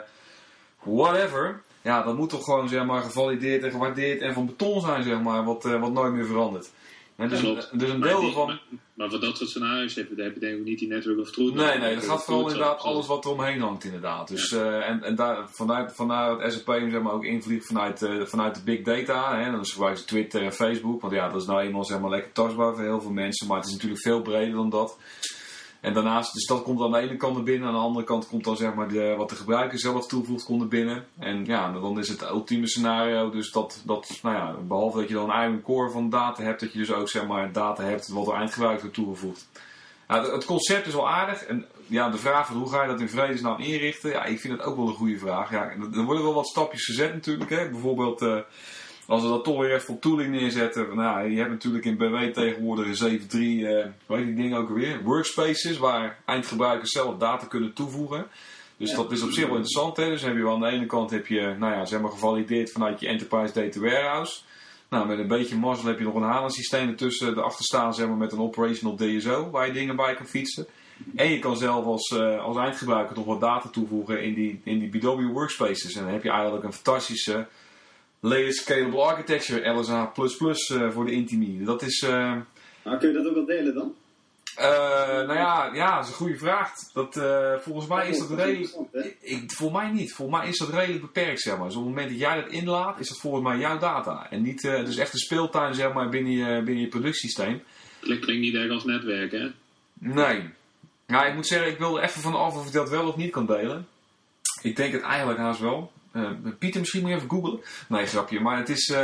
whatever. Ja, dat moet toch gewoon zeg maar, gevalideerd en gewaardeerd en van beton zijn, zeg maar, wat nooit meer verandert. Dus een deel ervan. Maar voor dat soort scenario's heb je denk ik niet die network of truth. Nee, dat gaat vooral inderdaad alles wat er omheen hangt, inderdaad. Dus, vandaar dat SAP zeg maar, ook invliegt vanuit de big data. Hè. Dan gebruiken ze Twitter en Facebook. Want ja, dat is nou eenmaal zeg maar, lekker tastbaar voor heel veel mensen. Maar het is natuurlijk veel breder dan dat. En daarnaast, dus dat komt aan de ene kant er binnen. Aan de andere kant komt dan zeg maar wat de gebruiker zelf toevoegt, komt er binnen. En ja, dan is het ultieme scenario. Dus dat nou ja, behalve dat je dan een iron core van data hebt, dat je dus ook zeg maar data hebt wat er eindgebruiker wordt toegevoegd. Ja, het concept is wel aardig. En ja, de vraag van hoe ga je dat in vredesnaam inrichten? Ja, ik vind het ook wel een goede vraag. Ja, er worden wel wat stapjes gezet natuurlijk. Hè. Bijvoorbeeld, als we dat toch weer even op tooling neerzetten. Nou, je hebt natuurlijk in BW tegenwoordig een 7.3, hoe heet die ding ook alweer? Workspaces, waar eindgebruikers zelf data kunnen toevoegen. Dus dat is op zich wel interessant. Hè. Dus heb je aan de ene kant heb je, nou ja, zeg maar gevalideerd vanuit je Enterprise Data Warehouse. Nou, met een beetje mazzel heb je nog een HANA-systeem ertussen erachter staan, zeg maar, met een operational DSO, waar je dingen bij kan fietsen. En je kan zelf als eindgebruiker nog wat data toevoegen in die BW Workspaces. En dan heb je eigenlijk een fantastische Latest Scalable Architecture, LSA++ voor de Intimi. Dat is... kun je dat ook wel delen dan? dat is een goede vraag. Volgens mij is dat redelijk... Voor mij niet. Volgens mij is dat redelijk beperkt, zeg maar. Dus op het moment dat jij dat inlaat, is dat volgens mij jouw data. En niet dus echt een speeltuin, zeg maar, binnen je productiesysteem. Klinkt niet echt als netwerk, hè? Nee. Nou, ik moet zeggen, ik wil er even van af of ik dat wel of niet kan delen. Ik denk het eigenlijk haast wel. Pieter, misschien moet je even googlen. Nee, grapje. Maar het is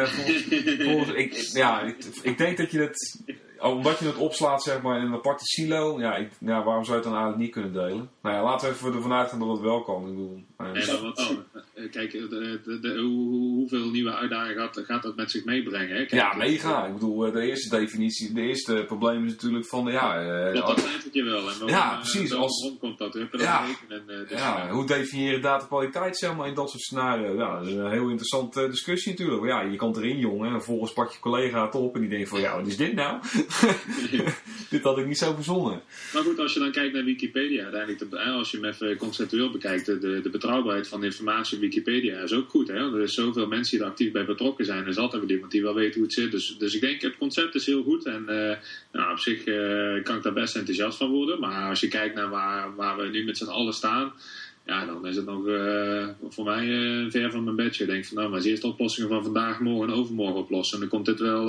ik denk dat je het... Omdat je het opslaat, zeg maar, in een aparte silo. Waarom zou je het dan eigenlijk niet kunnen delen? Nou ja, laten we even ervan uitgaan dat het wel kan. Ik bedoel, kijk, hoeveel nieuwe uitdagingen gaat dat met zich meebrengen? Hè? Kijk, mega. Ik bedoel, de eerste probleem is natuurlijk van... dat twijfelt je wel. En precies. Rondkomt dat, hoe definieer je datakwaliteit, zeg maar, in dat soort scenario's? Ja, dat is een heel interessante discussie natuurlijk. Maar ja, je komt erin, jongen, en vervolgens pak je collega het op en die denkt van, wat is dit nou? Dit had ik niet zo verzonnen. Maar goed, als je dan kijkt naar Wikipedia, uiteindelijk, als je hem even conceptueel bekijkt, de betrouwbaarheid van de informatie op Wikipedia is ook goed. Hè? Er is zoveel mensen die er actief bij betrokken zijn. Er is altijd iemand die wel weet hoe het zit. Dus ik denk, het concept is heel goed. En op zich kan ik daar best enthousiast van worden. Maar als je kijkt naar waar we nu met z'n allen staan, dan is het nog voor mij ver van mijn bedje. Ik denk van, maar eerst de oplossingen van vandaag, morgen en overmorgen oplossen. En dan komt dit wel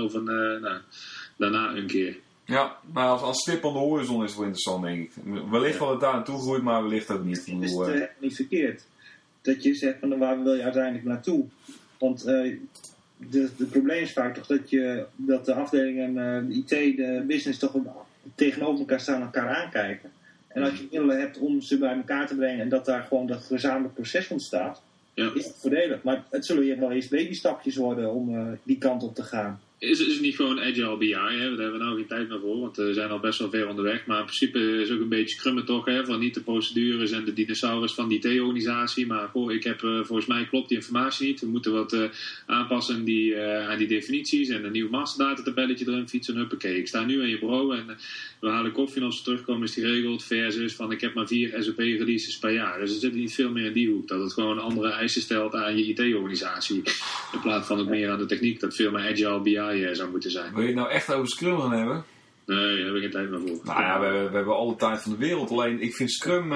daarna een keer. Ja, maar als stip aan de horizon is het wel interessant, denk ik. Wellicht wel het daar naartoe groeit, maar wellicht ook niet. Het is niet verkeerd. Dat je zegt van waar wil je uiteindelijk naartoe? Want het probleem is vaak toch dat de afdelingen, de IT, de business toch tegenover elkaar staan en elkaar aankijken. En als je middelen hebt om ze bij elkaar te brengen en dat daar gewoon dat gezamenlijk proces ontstaat, is het voordelig. Maar het zullen wel eens babystapjes worden om die kant op te gaan. Is het niet gewoon Agile BI, hè? Daar hebben we nou geen tijd meer voor, want we zijn al best wel ver onderweg. Maar in principe is ook een beetje Scrummen toch, hè? Van niet de procedures en de dinosaurus van die IT-organisatie. Maar volgens mij klopt die informatie niet. We moeten wat aanpassen aan die definities en een nieuw masterdatatabelletje erin fietsen. Huppakee, ik sta nu aan je bureau en we halen koffie en als we terugkomen is die geregeld versus van ik heb maar 4 SOP-releases per jaar. Dus er zit niet veel meer in die hoek. Dat het gewoon andere eisen stelt aan je IT-organisatie. In plaats van het meer aan de techniek, dat veel meer Agile BI zou moeten zijn. Wil je het nou echt over Scrum gaan hebben? Nee, daar heb ik geen tijd meer voor. Nou ja, we hebben alle tijd van de wereld. Alleen, ik vind Scrum...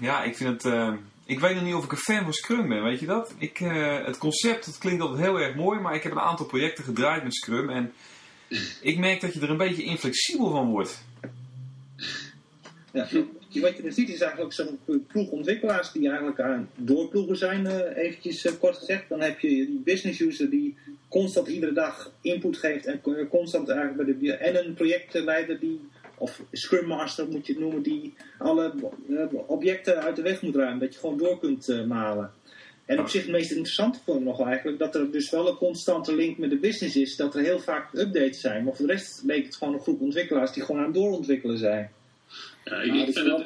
ik weet nog niet of ik een fan van Scrum ben, weet je dat? Het concept, dat klinkt altijd heel erg mooi, maar ik heb een aantal projecten gedraaid met Scrum en ik merk dat je er een beetje inflexibel van wordt. Ja, wat je dan ziet is eigenlijk ook zo'n ploegontwikkelaars die eigenlijk aan doorploegen zijn, eventjes kort gezegd. Dan heb je die business user die constant iedere dag input geeft en constant eigenlijk en een projectleider of Scrum Master moet je het noemen, die alle objecten uit de weg moet ruimen, dat je gewoon door kunt malen. En op zich het meest interessante voor me nog wel eigenlijk, dat er dus wel een constante link met de business is, dat er heel vaak updates zijn, maar voor de rest leek het gewoon een groep ontwikkelaars die gewoon aan het doorontwikkelen zijn. Ja, ik vind wel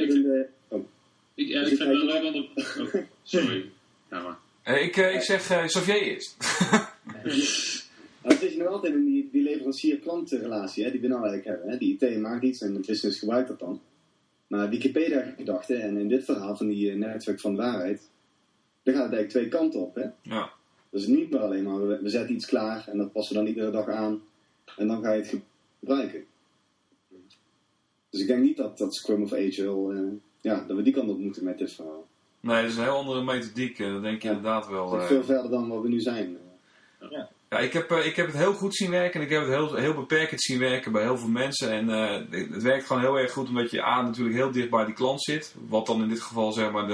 leuk, want... sorry. Ja, maar. Ik zeg Xavier eerst. Dat zit je nog altijd in die leverancier-klantenrelatie die we nou eigenlijk hebben. Hè? Die IT maakt iets en de business gebruikt dat dan. Maar Wikipedia-gedachte en in dit verhaal van die netwerk van de waarheid, daar gaat het eigenlijk twee kanten op. Hè? Ja. Dus niet meer alleen maar we zetten iets klaar en dat passen we dan iedere dag aan en dan ga je het gebruiken. Dus ik denk niet dat Scrum of Agile, dat we die kant op moeten met dit verhaal. Nee, dat is een heel andere methodiek. Dat denk je inderdaad wel. Het is veel verder dan wat we nu zijn. Ja, ik heb het heel goed zien werken en ik heb het heel beperkend zien werken bij heel veel mensen. En het werkt gewoon heel erg goed omdat je natuurlijk heel dicht bij die klant zit. Wat dan in dit geval zeg maar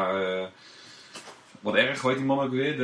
wat erg, weet die man ook weer?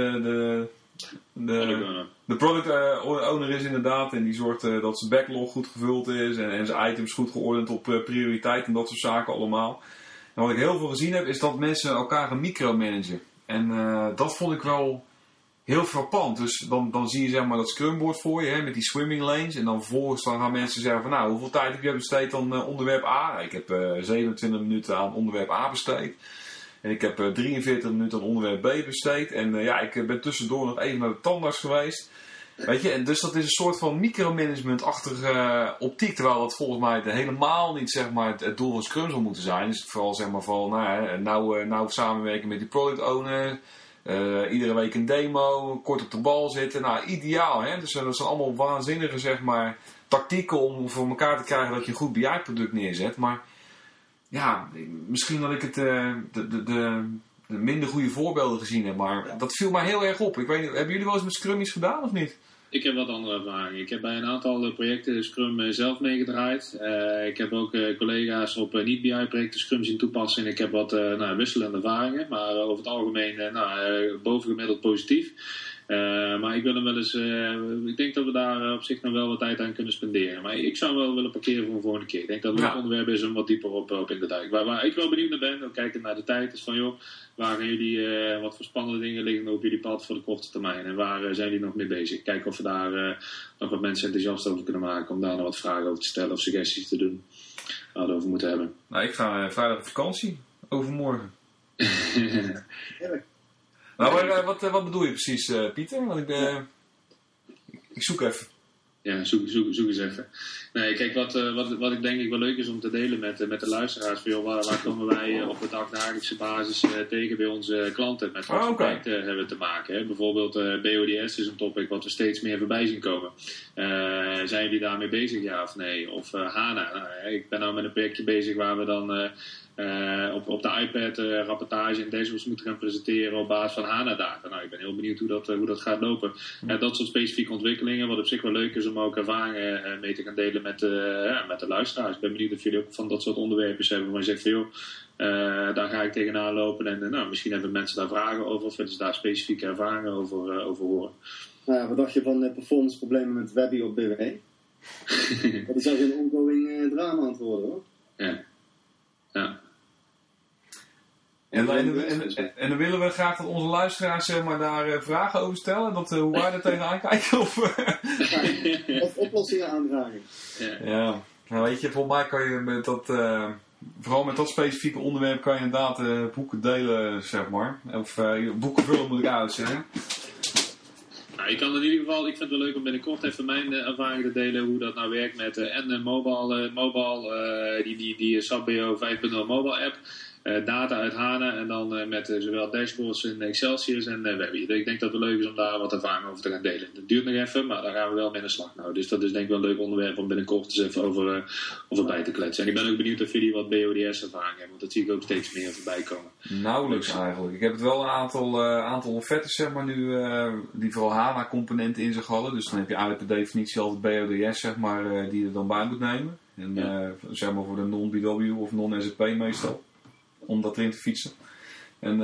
De product owner is inderdaad en die zorgt dat zijn backlog goed gevuld is en zijn items goed geordend op prioriteit en dat soort zaken allemaal. En wat ik heel veel gezien heb is dat mensen elkaar gaan micromanagen. En dat vond ik wel heel frappant. Dus dan zie je zeg maar dat scrumboard voor je met die swimming lanes en dan vervolgens gaan mensen zeggen van nou hoeveel tijd heb je besteed aan onderwerp A? Ik heb 27 minuten aan onderwerp A besteed. En ik heb 43 minuten aan onderwerp B besteed. En ik ben tussendoor nog even naar de tandarts geweest. Weet je, en dus dat is een soort van micromanagement-achtige optiek. Terwijl dat volgens mij helemaal niet zeg maar, het doel van Scrum zal moeten zijn. Dus vooral zeg maar van nauw samenwerken met die product owner. Iedere week een demo, kort op de bal zitten. Nou, ideaal, hè. Dus dat zijn allemaal waanzinnige, zeg maar, tactieken om voor elkaar te krijgen dat je een goed BI-product neerzet. Maar ja, misschien dat ik het de minder goede voorbeelden gezien heb. Maar dat viel mij heel erg op. Ik weet niet, hebben jullie wel eens met Scrummies gedaan of niet? Ik heb wat andere ervaringen. Ik heb bij een aantal projecten Scrum zelf meegedraaid. Ik heb ook collega's op niet-BI-projecten Scrum zien toepassen. En ik heb wat wisselende ervaringen. Maar over het algemeen bovengemiddeld positief. Maar ik wil hem wel eens... ik denk dat we daar op zich nog wel wat tijd aan kunnen spenderen. Maar ik zou hem wel willen parkeren voor een volgende keer. Ik denk dat het onderwerp is om wat dieper op in de duik. Waar ik wel benieuwd naar ben, ook kijken naar de tijd, is van joh, waar gaan jullie, wat voor spannende dingen liggen op jullie pad voor de korte termijn? En waar zijn jullie nog mee bezig? Kijken of we daar nog wat mensen enthousiast over kunnen maken. Om daar nog wat vragen over te stellen of suggesties te doen. Waar we het over moeten hebben. Nou, ik ga vrijdag op vakantie. Overmorgen. Nou, maar wat bedoel je precies, Pieter? Want ik zoek even. Ja, zoek eens even. Nee, kijk, wat ik denk ik wel leuk is om te delen met de luisteraars. Waar komen wij op de dagdagelijkse basis tegen bij onze klanten? Met wat voor projecten hebben we te maken? Hè? Bijvoorbeeld BODS is een topic wat we steeds meer voorbij zien komen. Zijn jullie daarmee bezig, ja of nee? Of HANA. Nou, ik ben nou met een projectje bezig waar we dan... op de iPad rapportage en dashboards moeten gaan presenteren op basis van HANA-data. Nou, ik ben heel benieuwd hoe dat gaat lopen. Dat soort specifieke ontwikkelingen, wat op zich wel leuk is om ook ervaringen mee te gaan delen met de luisteraars. Ik ben benieuwd of jullie ook van dat soort onderwerpen hebben waar je zegt van joh, daar ga ik tegenaan lopen en misschien hebben mensen daar vragen over of willen ze daar specifieke ervaringen over horen. Nou ja, wat dacht je van performance problemen met Webby op BW? Dat is al een ongoing drama aan het worden, hoor. Ja. En dan willen we graag dat onze luisteraars daar vragen over stellen. Hoe wij er tegenaan kijken. Of oplossingen aandragen. Ja, nou weet je, volgens mij kan je met dat... vooral met dat specifieke onderwerp kan je inderdaad boeken delen, zeg maar. Of boeken vullen moet ik uitzeggen. Nou, ik kan in ieder geval, ik vind het wel leuk om binnenkort even mijn ervaring te delen hoe dat nou werkt met mobile, die SAP BO 5.0 mobile app. Data uit HANA en dan met zowel dashboards in Excelsior en Webby. Ik denk dat het leuk is om daar wat ervaring over te gaan delen. Dat duurt nog even, maar daar gaan we wel mee aan de slag nou. Dus dat is denk ik wel een leuk onderwerp om binnenkort eens even over bij te kletsen. En ik ben ook benieuwd of jullie wat BODS ervaring hebben, want dat zie ik ook steeds meer voorbij komen. Nauwelijks eigenlijk. Ik heb het wel een aantal offertes zeg maar nu die vooral HANA componenten in zich hadden. Dus dan heb je eigenlijk per definitie altijd BODS zeg maar die je er dan bij moet nemen. En zeg maar voor de non-BW of non-SAP meestal. Om dat erin te fietsen. En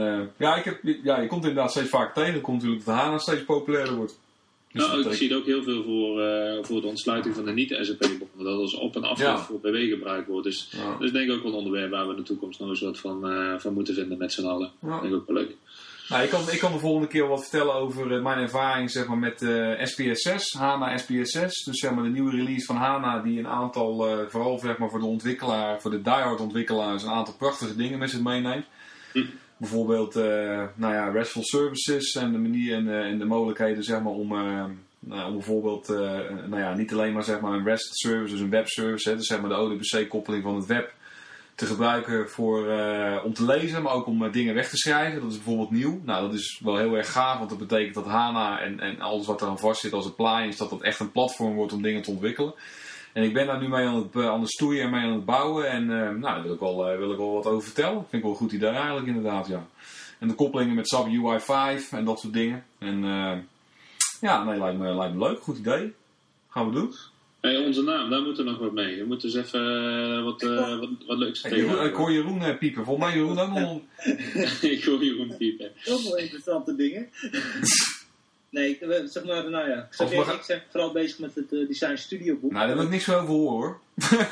je komt inderdaad steeds vaker tegen. Het komt natuurlijk dat de HANA steeds populairder wordt. Dus ik zie het ook heel veel voor de ontsluiting van de niet-SAP-bonden. Dat als op- en af voor BW gebruikt wordt. Dus dat is denk ik ook wel een onderwerp waar we in de toekomst nog eens wat van moeten vinden met z'n allen. Ja. Dat denk ik ook wel leuk. Nou, ik kan de volgende keer wat vertellen over mijn ervaring zeg maar, met SPSS, HANA SPSS. Dus zeg maar, de nieuwe release van HANA die een aantal, vooral zeg maar, voor de ontwikkelaar, voor de diehard ontwikkelaars, een aantal prachtige dingen met zich meeneemt. Bijvoorbeeld RESTful services en de manier en de mogelijkheden zeg maar, om bijvoorbeeld niet alleen maar, zeg maar een REST service, dus een webservice, dus zeg maar de ODBC-koppeling van het web te gebruiken om te lezen, maar ook om dingen weg te schrijven. Dat is bijvoorbeeld nieuw. Nou, dat is wel heel erg gaaf, want dat betekent dat HANA en alles wat er aan vast zit als appliance, dat echt een platform wordt om dingen te ontwikkelen. En ik ben daar nu mee aan het stoeien en mee aan het bouwen. En daar wil ik wel wat over vertellen. Dat vind ik wel een goed idee eigenlijk inderdaad, ja. En de koppelingen met SAP UI5 en dat soort dingen. En lijkt me leuk. Goed idee. Gaan we doen. Hey, onze naam, daar moeten we nog wat mee. We moeten eens even wat leuks tegen. Ik hoor Jeroen piepen. Volgens mij Jeroen ook nog. Ik hoor Jeroen piepen. Heel veel interessante dingen. Nee, zeg maar, ik ben vooral bezig met het Design Studio boek. Nou, daar wil ik niks over horen hoor.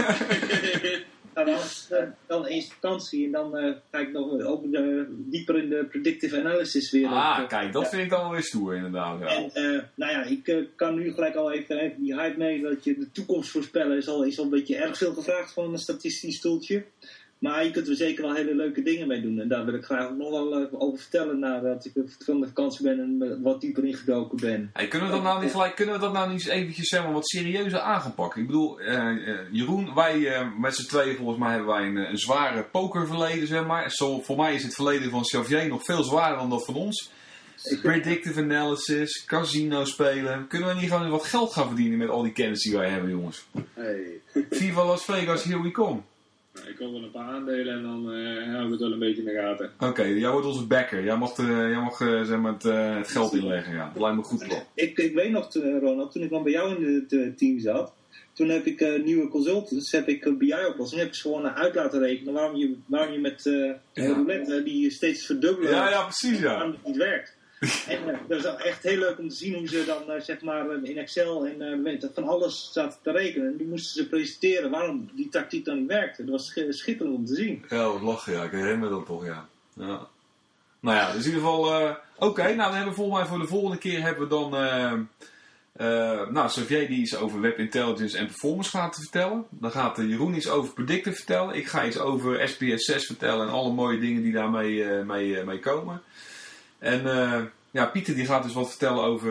Dan eens vakantie en dan ga ik nog ook dieper in de predictive analysis wereld. Kijk, dat vind ik dan wel weer stoer inderdaad. Ja. En ik kan nu gelijk al even die hype mee dat je de toekomst voorspellen is al een beetje erg veel gevraagd van een statistisch toeltje. Maar je kunt er zeker wel hele leuke dingen mee doen. En daar wil ik graag nog wel over vertellen nadat ik van de vakantie ben en wat dieper ingedoken ben. Hey, kunnen we dat nou niet eens eventjes zeg maar, wat serieuzer aan gaan pakken? Ik bedoel, Jeroen, wij met z'n tweeën volgens mij hebben wij een zware pokerverleden, zeg maar. Voor mij is het verleden van Xavier nog veel zwaarder dan dat van ons. predictive analysis, casino spelen. Kunnen we niet gewoon wat geld gaan verdienen met al die kennis die wij hebben, jongens? Hey. Viva Las Vegas, here we come. Ik koop wel een paar aandelen en dan houden we het wel een beetje in de gaten. Oké, jij wordt onze backer. Jij mag zeg maar het geld inleggen. Ja. Dat lijkt me een goed plan. Ik weet nog, Ronald, toen ik dan bij jou in het team zat, toen heb ik nieuwe consultants, heb ik BI-oplossingen, heb ik ze gewoon uit laten rekenen waarom je met roulette die steeds verdubbelen, Ja, precies, ja. waarom het niet werkt. En dat is echt heel leuk om te zien hoe ze dan zeg maar in Excel en van alles zaten te rekenen. En die moesten ze presenteren waarom die tactiek dan niet werkte. Dat was schitterend om te zien. Ja, wat lachen, ja. Ik herinner me dat toch, ja. Nou ja, dus in ieder geval... Oké, nou dan hebben we volgens mij voor de volgende keer hebben we dan... Xavier die iets over web intelligence en performance gaat vertellen. Dan gaat Jeroen iets over predictive vertellen. Ik ga iets over SPSS vertellen en alle mooie dingen die daarmee mee komen. En Pieter die gaat dus wat vertellen over...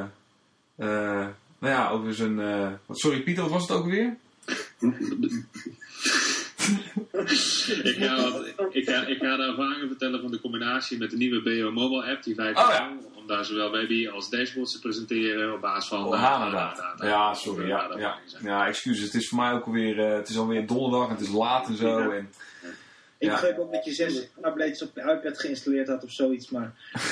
over zijn... sorry Pieter, wat was het ook weer? Ik ga de ervaringen vertellen van de combinatie met de nieuwe BO Mobile app, die 5.0. Om daar zowel Webby als dashboards te presenteren op basis van HANA-data. Ja, sorry. Ja, excuses. Het is voor mij ook alweer... het is alweer donderdag en het is laat en zo. En, ik begreep ook dat je 6 tablets op je iPad geïnstalleerd had of zoiets, maar...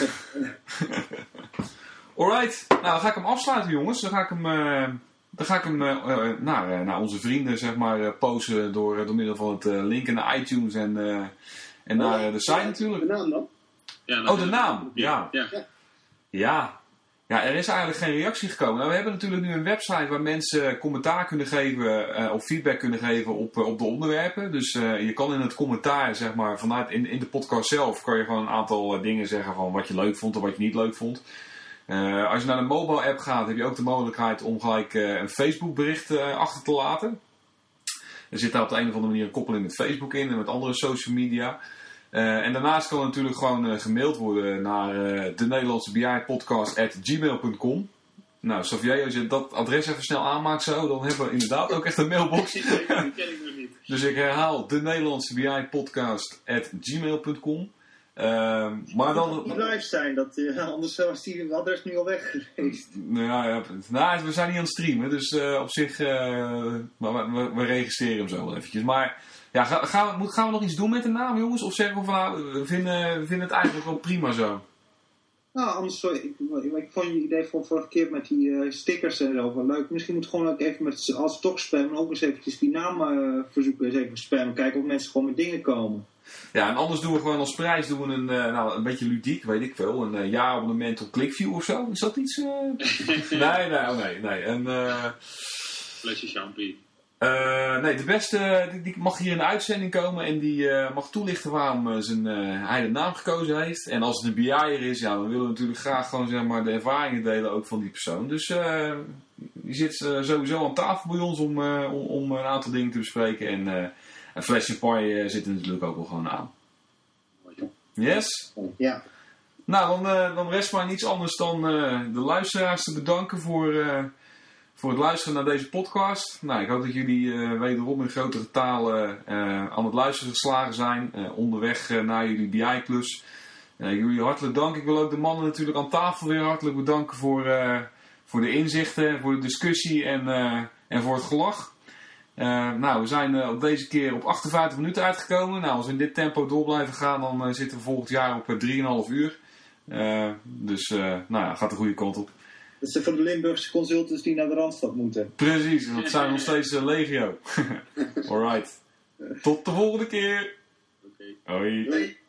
Alright. Nou, dan ga ik hem afsluiten, jongens. Dan ga ik hem naar onze vrienden, zeg maar, posten door middel van het linken naar iTunes en naar de site natuurlijk. De naam dan? Ja, de naam. Ja. Ja, er is eigenlijk geen reactie gekomen. Nou, we hebben natuurlijk nu een website waar mensen commentaar kunnen geven of feedback kunnen geven op de onderwerpen. Dus je kan in het commentaar, zeg maar, vanuit in de podcast zelf, kan je gewoon een aantal dingen zeggen van wat je leuk vond of wat je niet leuk vond. Als je naar de mobile app gaat, heb je ook de mogelijkheid om gelijk een Facebook bericht achter te laten. Er zit daar op de een of andere manier een koppeling met Facebook in en met andere social media. En daarnaast kan het natuurlijk gewoon gemaild worden naar de Nederlandse BI-podcast@gmail.com. Nou, Xavier, als je dat adres even snel aanmaakt zo, dan hebben we inderdaad ook echt een mailbox. Die ken ik nog niet. Dus ik herhaal de Nederlandse BI-podcast@gmail.com. Maar dan... Het moet live zijn, anders was die adres nu al weg geweest. Nou, we zijn niet aan het streamen, dus op zich... maar we registreren hem zo wel eventjes. Maar ja, gaan we nog iets doen met de naam, jongens? Of zeggen we van nou, we vinden het eigenlijk wel prima zo? Nou, anders, ik vond je idee van vorige keer met die stickers en zo wel leuk. Misschien moet gewoon ook even met als spammen ook eens eventjes die naamverzoeken eens even spammen. Kijken of mensen gewoon met dingen komen. Ja, en anders doen we gewoon als prijs een beetje ludiek, weet ik veel. Een jaarabonnement op ClickView of zo. Is dat iets? Nee. Flesje champie. Nee, de beste die mag hier in de uitzending komen en die mag toelichten waarom hij de naam gekozen heeft. En als het een BI'er is, ja, dan willen we natuurlijk graag gewoon zeg maar de ervaringen delen ook van die persoon. Dus die zit sowieso aan tafel bij ons om een aantal dingen te bespreken. En een fles champagne zit er natuurlijk ook wel gewoon aan. Yes? Ja. Nou, dan rest mij niets anders dan de luisteraars te bedanken voor het luisteren naar deze podcast. Nou, ik hoop dat jullie wederom in grotere talen aan het luisteren geslagen zijn. Onderweg naar jullie BI-klus. Ik wil jullie hartelijk danken. Ik wil ook de mannen natuurlijk aan tafel weer hartelijk bedanken voor de inzichten, voor de discussie en voor het gelach. We zijn op deze keer op 58 minuten uitgekomen. Nou, als we in dit tempo door blijven gaan, dan zitten we volgend jaar op 3,5 uur. Gaat de goede kant op. Dat is voor de Limburgse consultants die naar de Randstad moeten. Precies, dat zijn nog steeds legio. Alright. Tot de volgende keer. Okay. Hoi.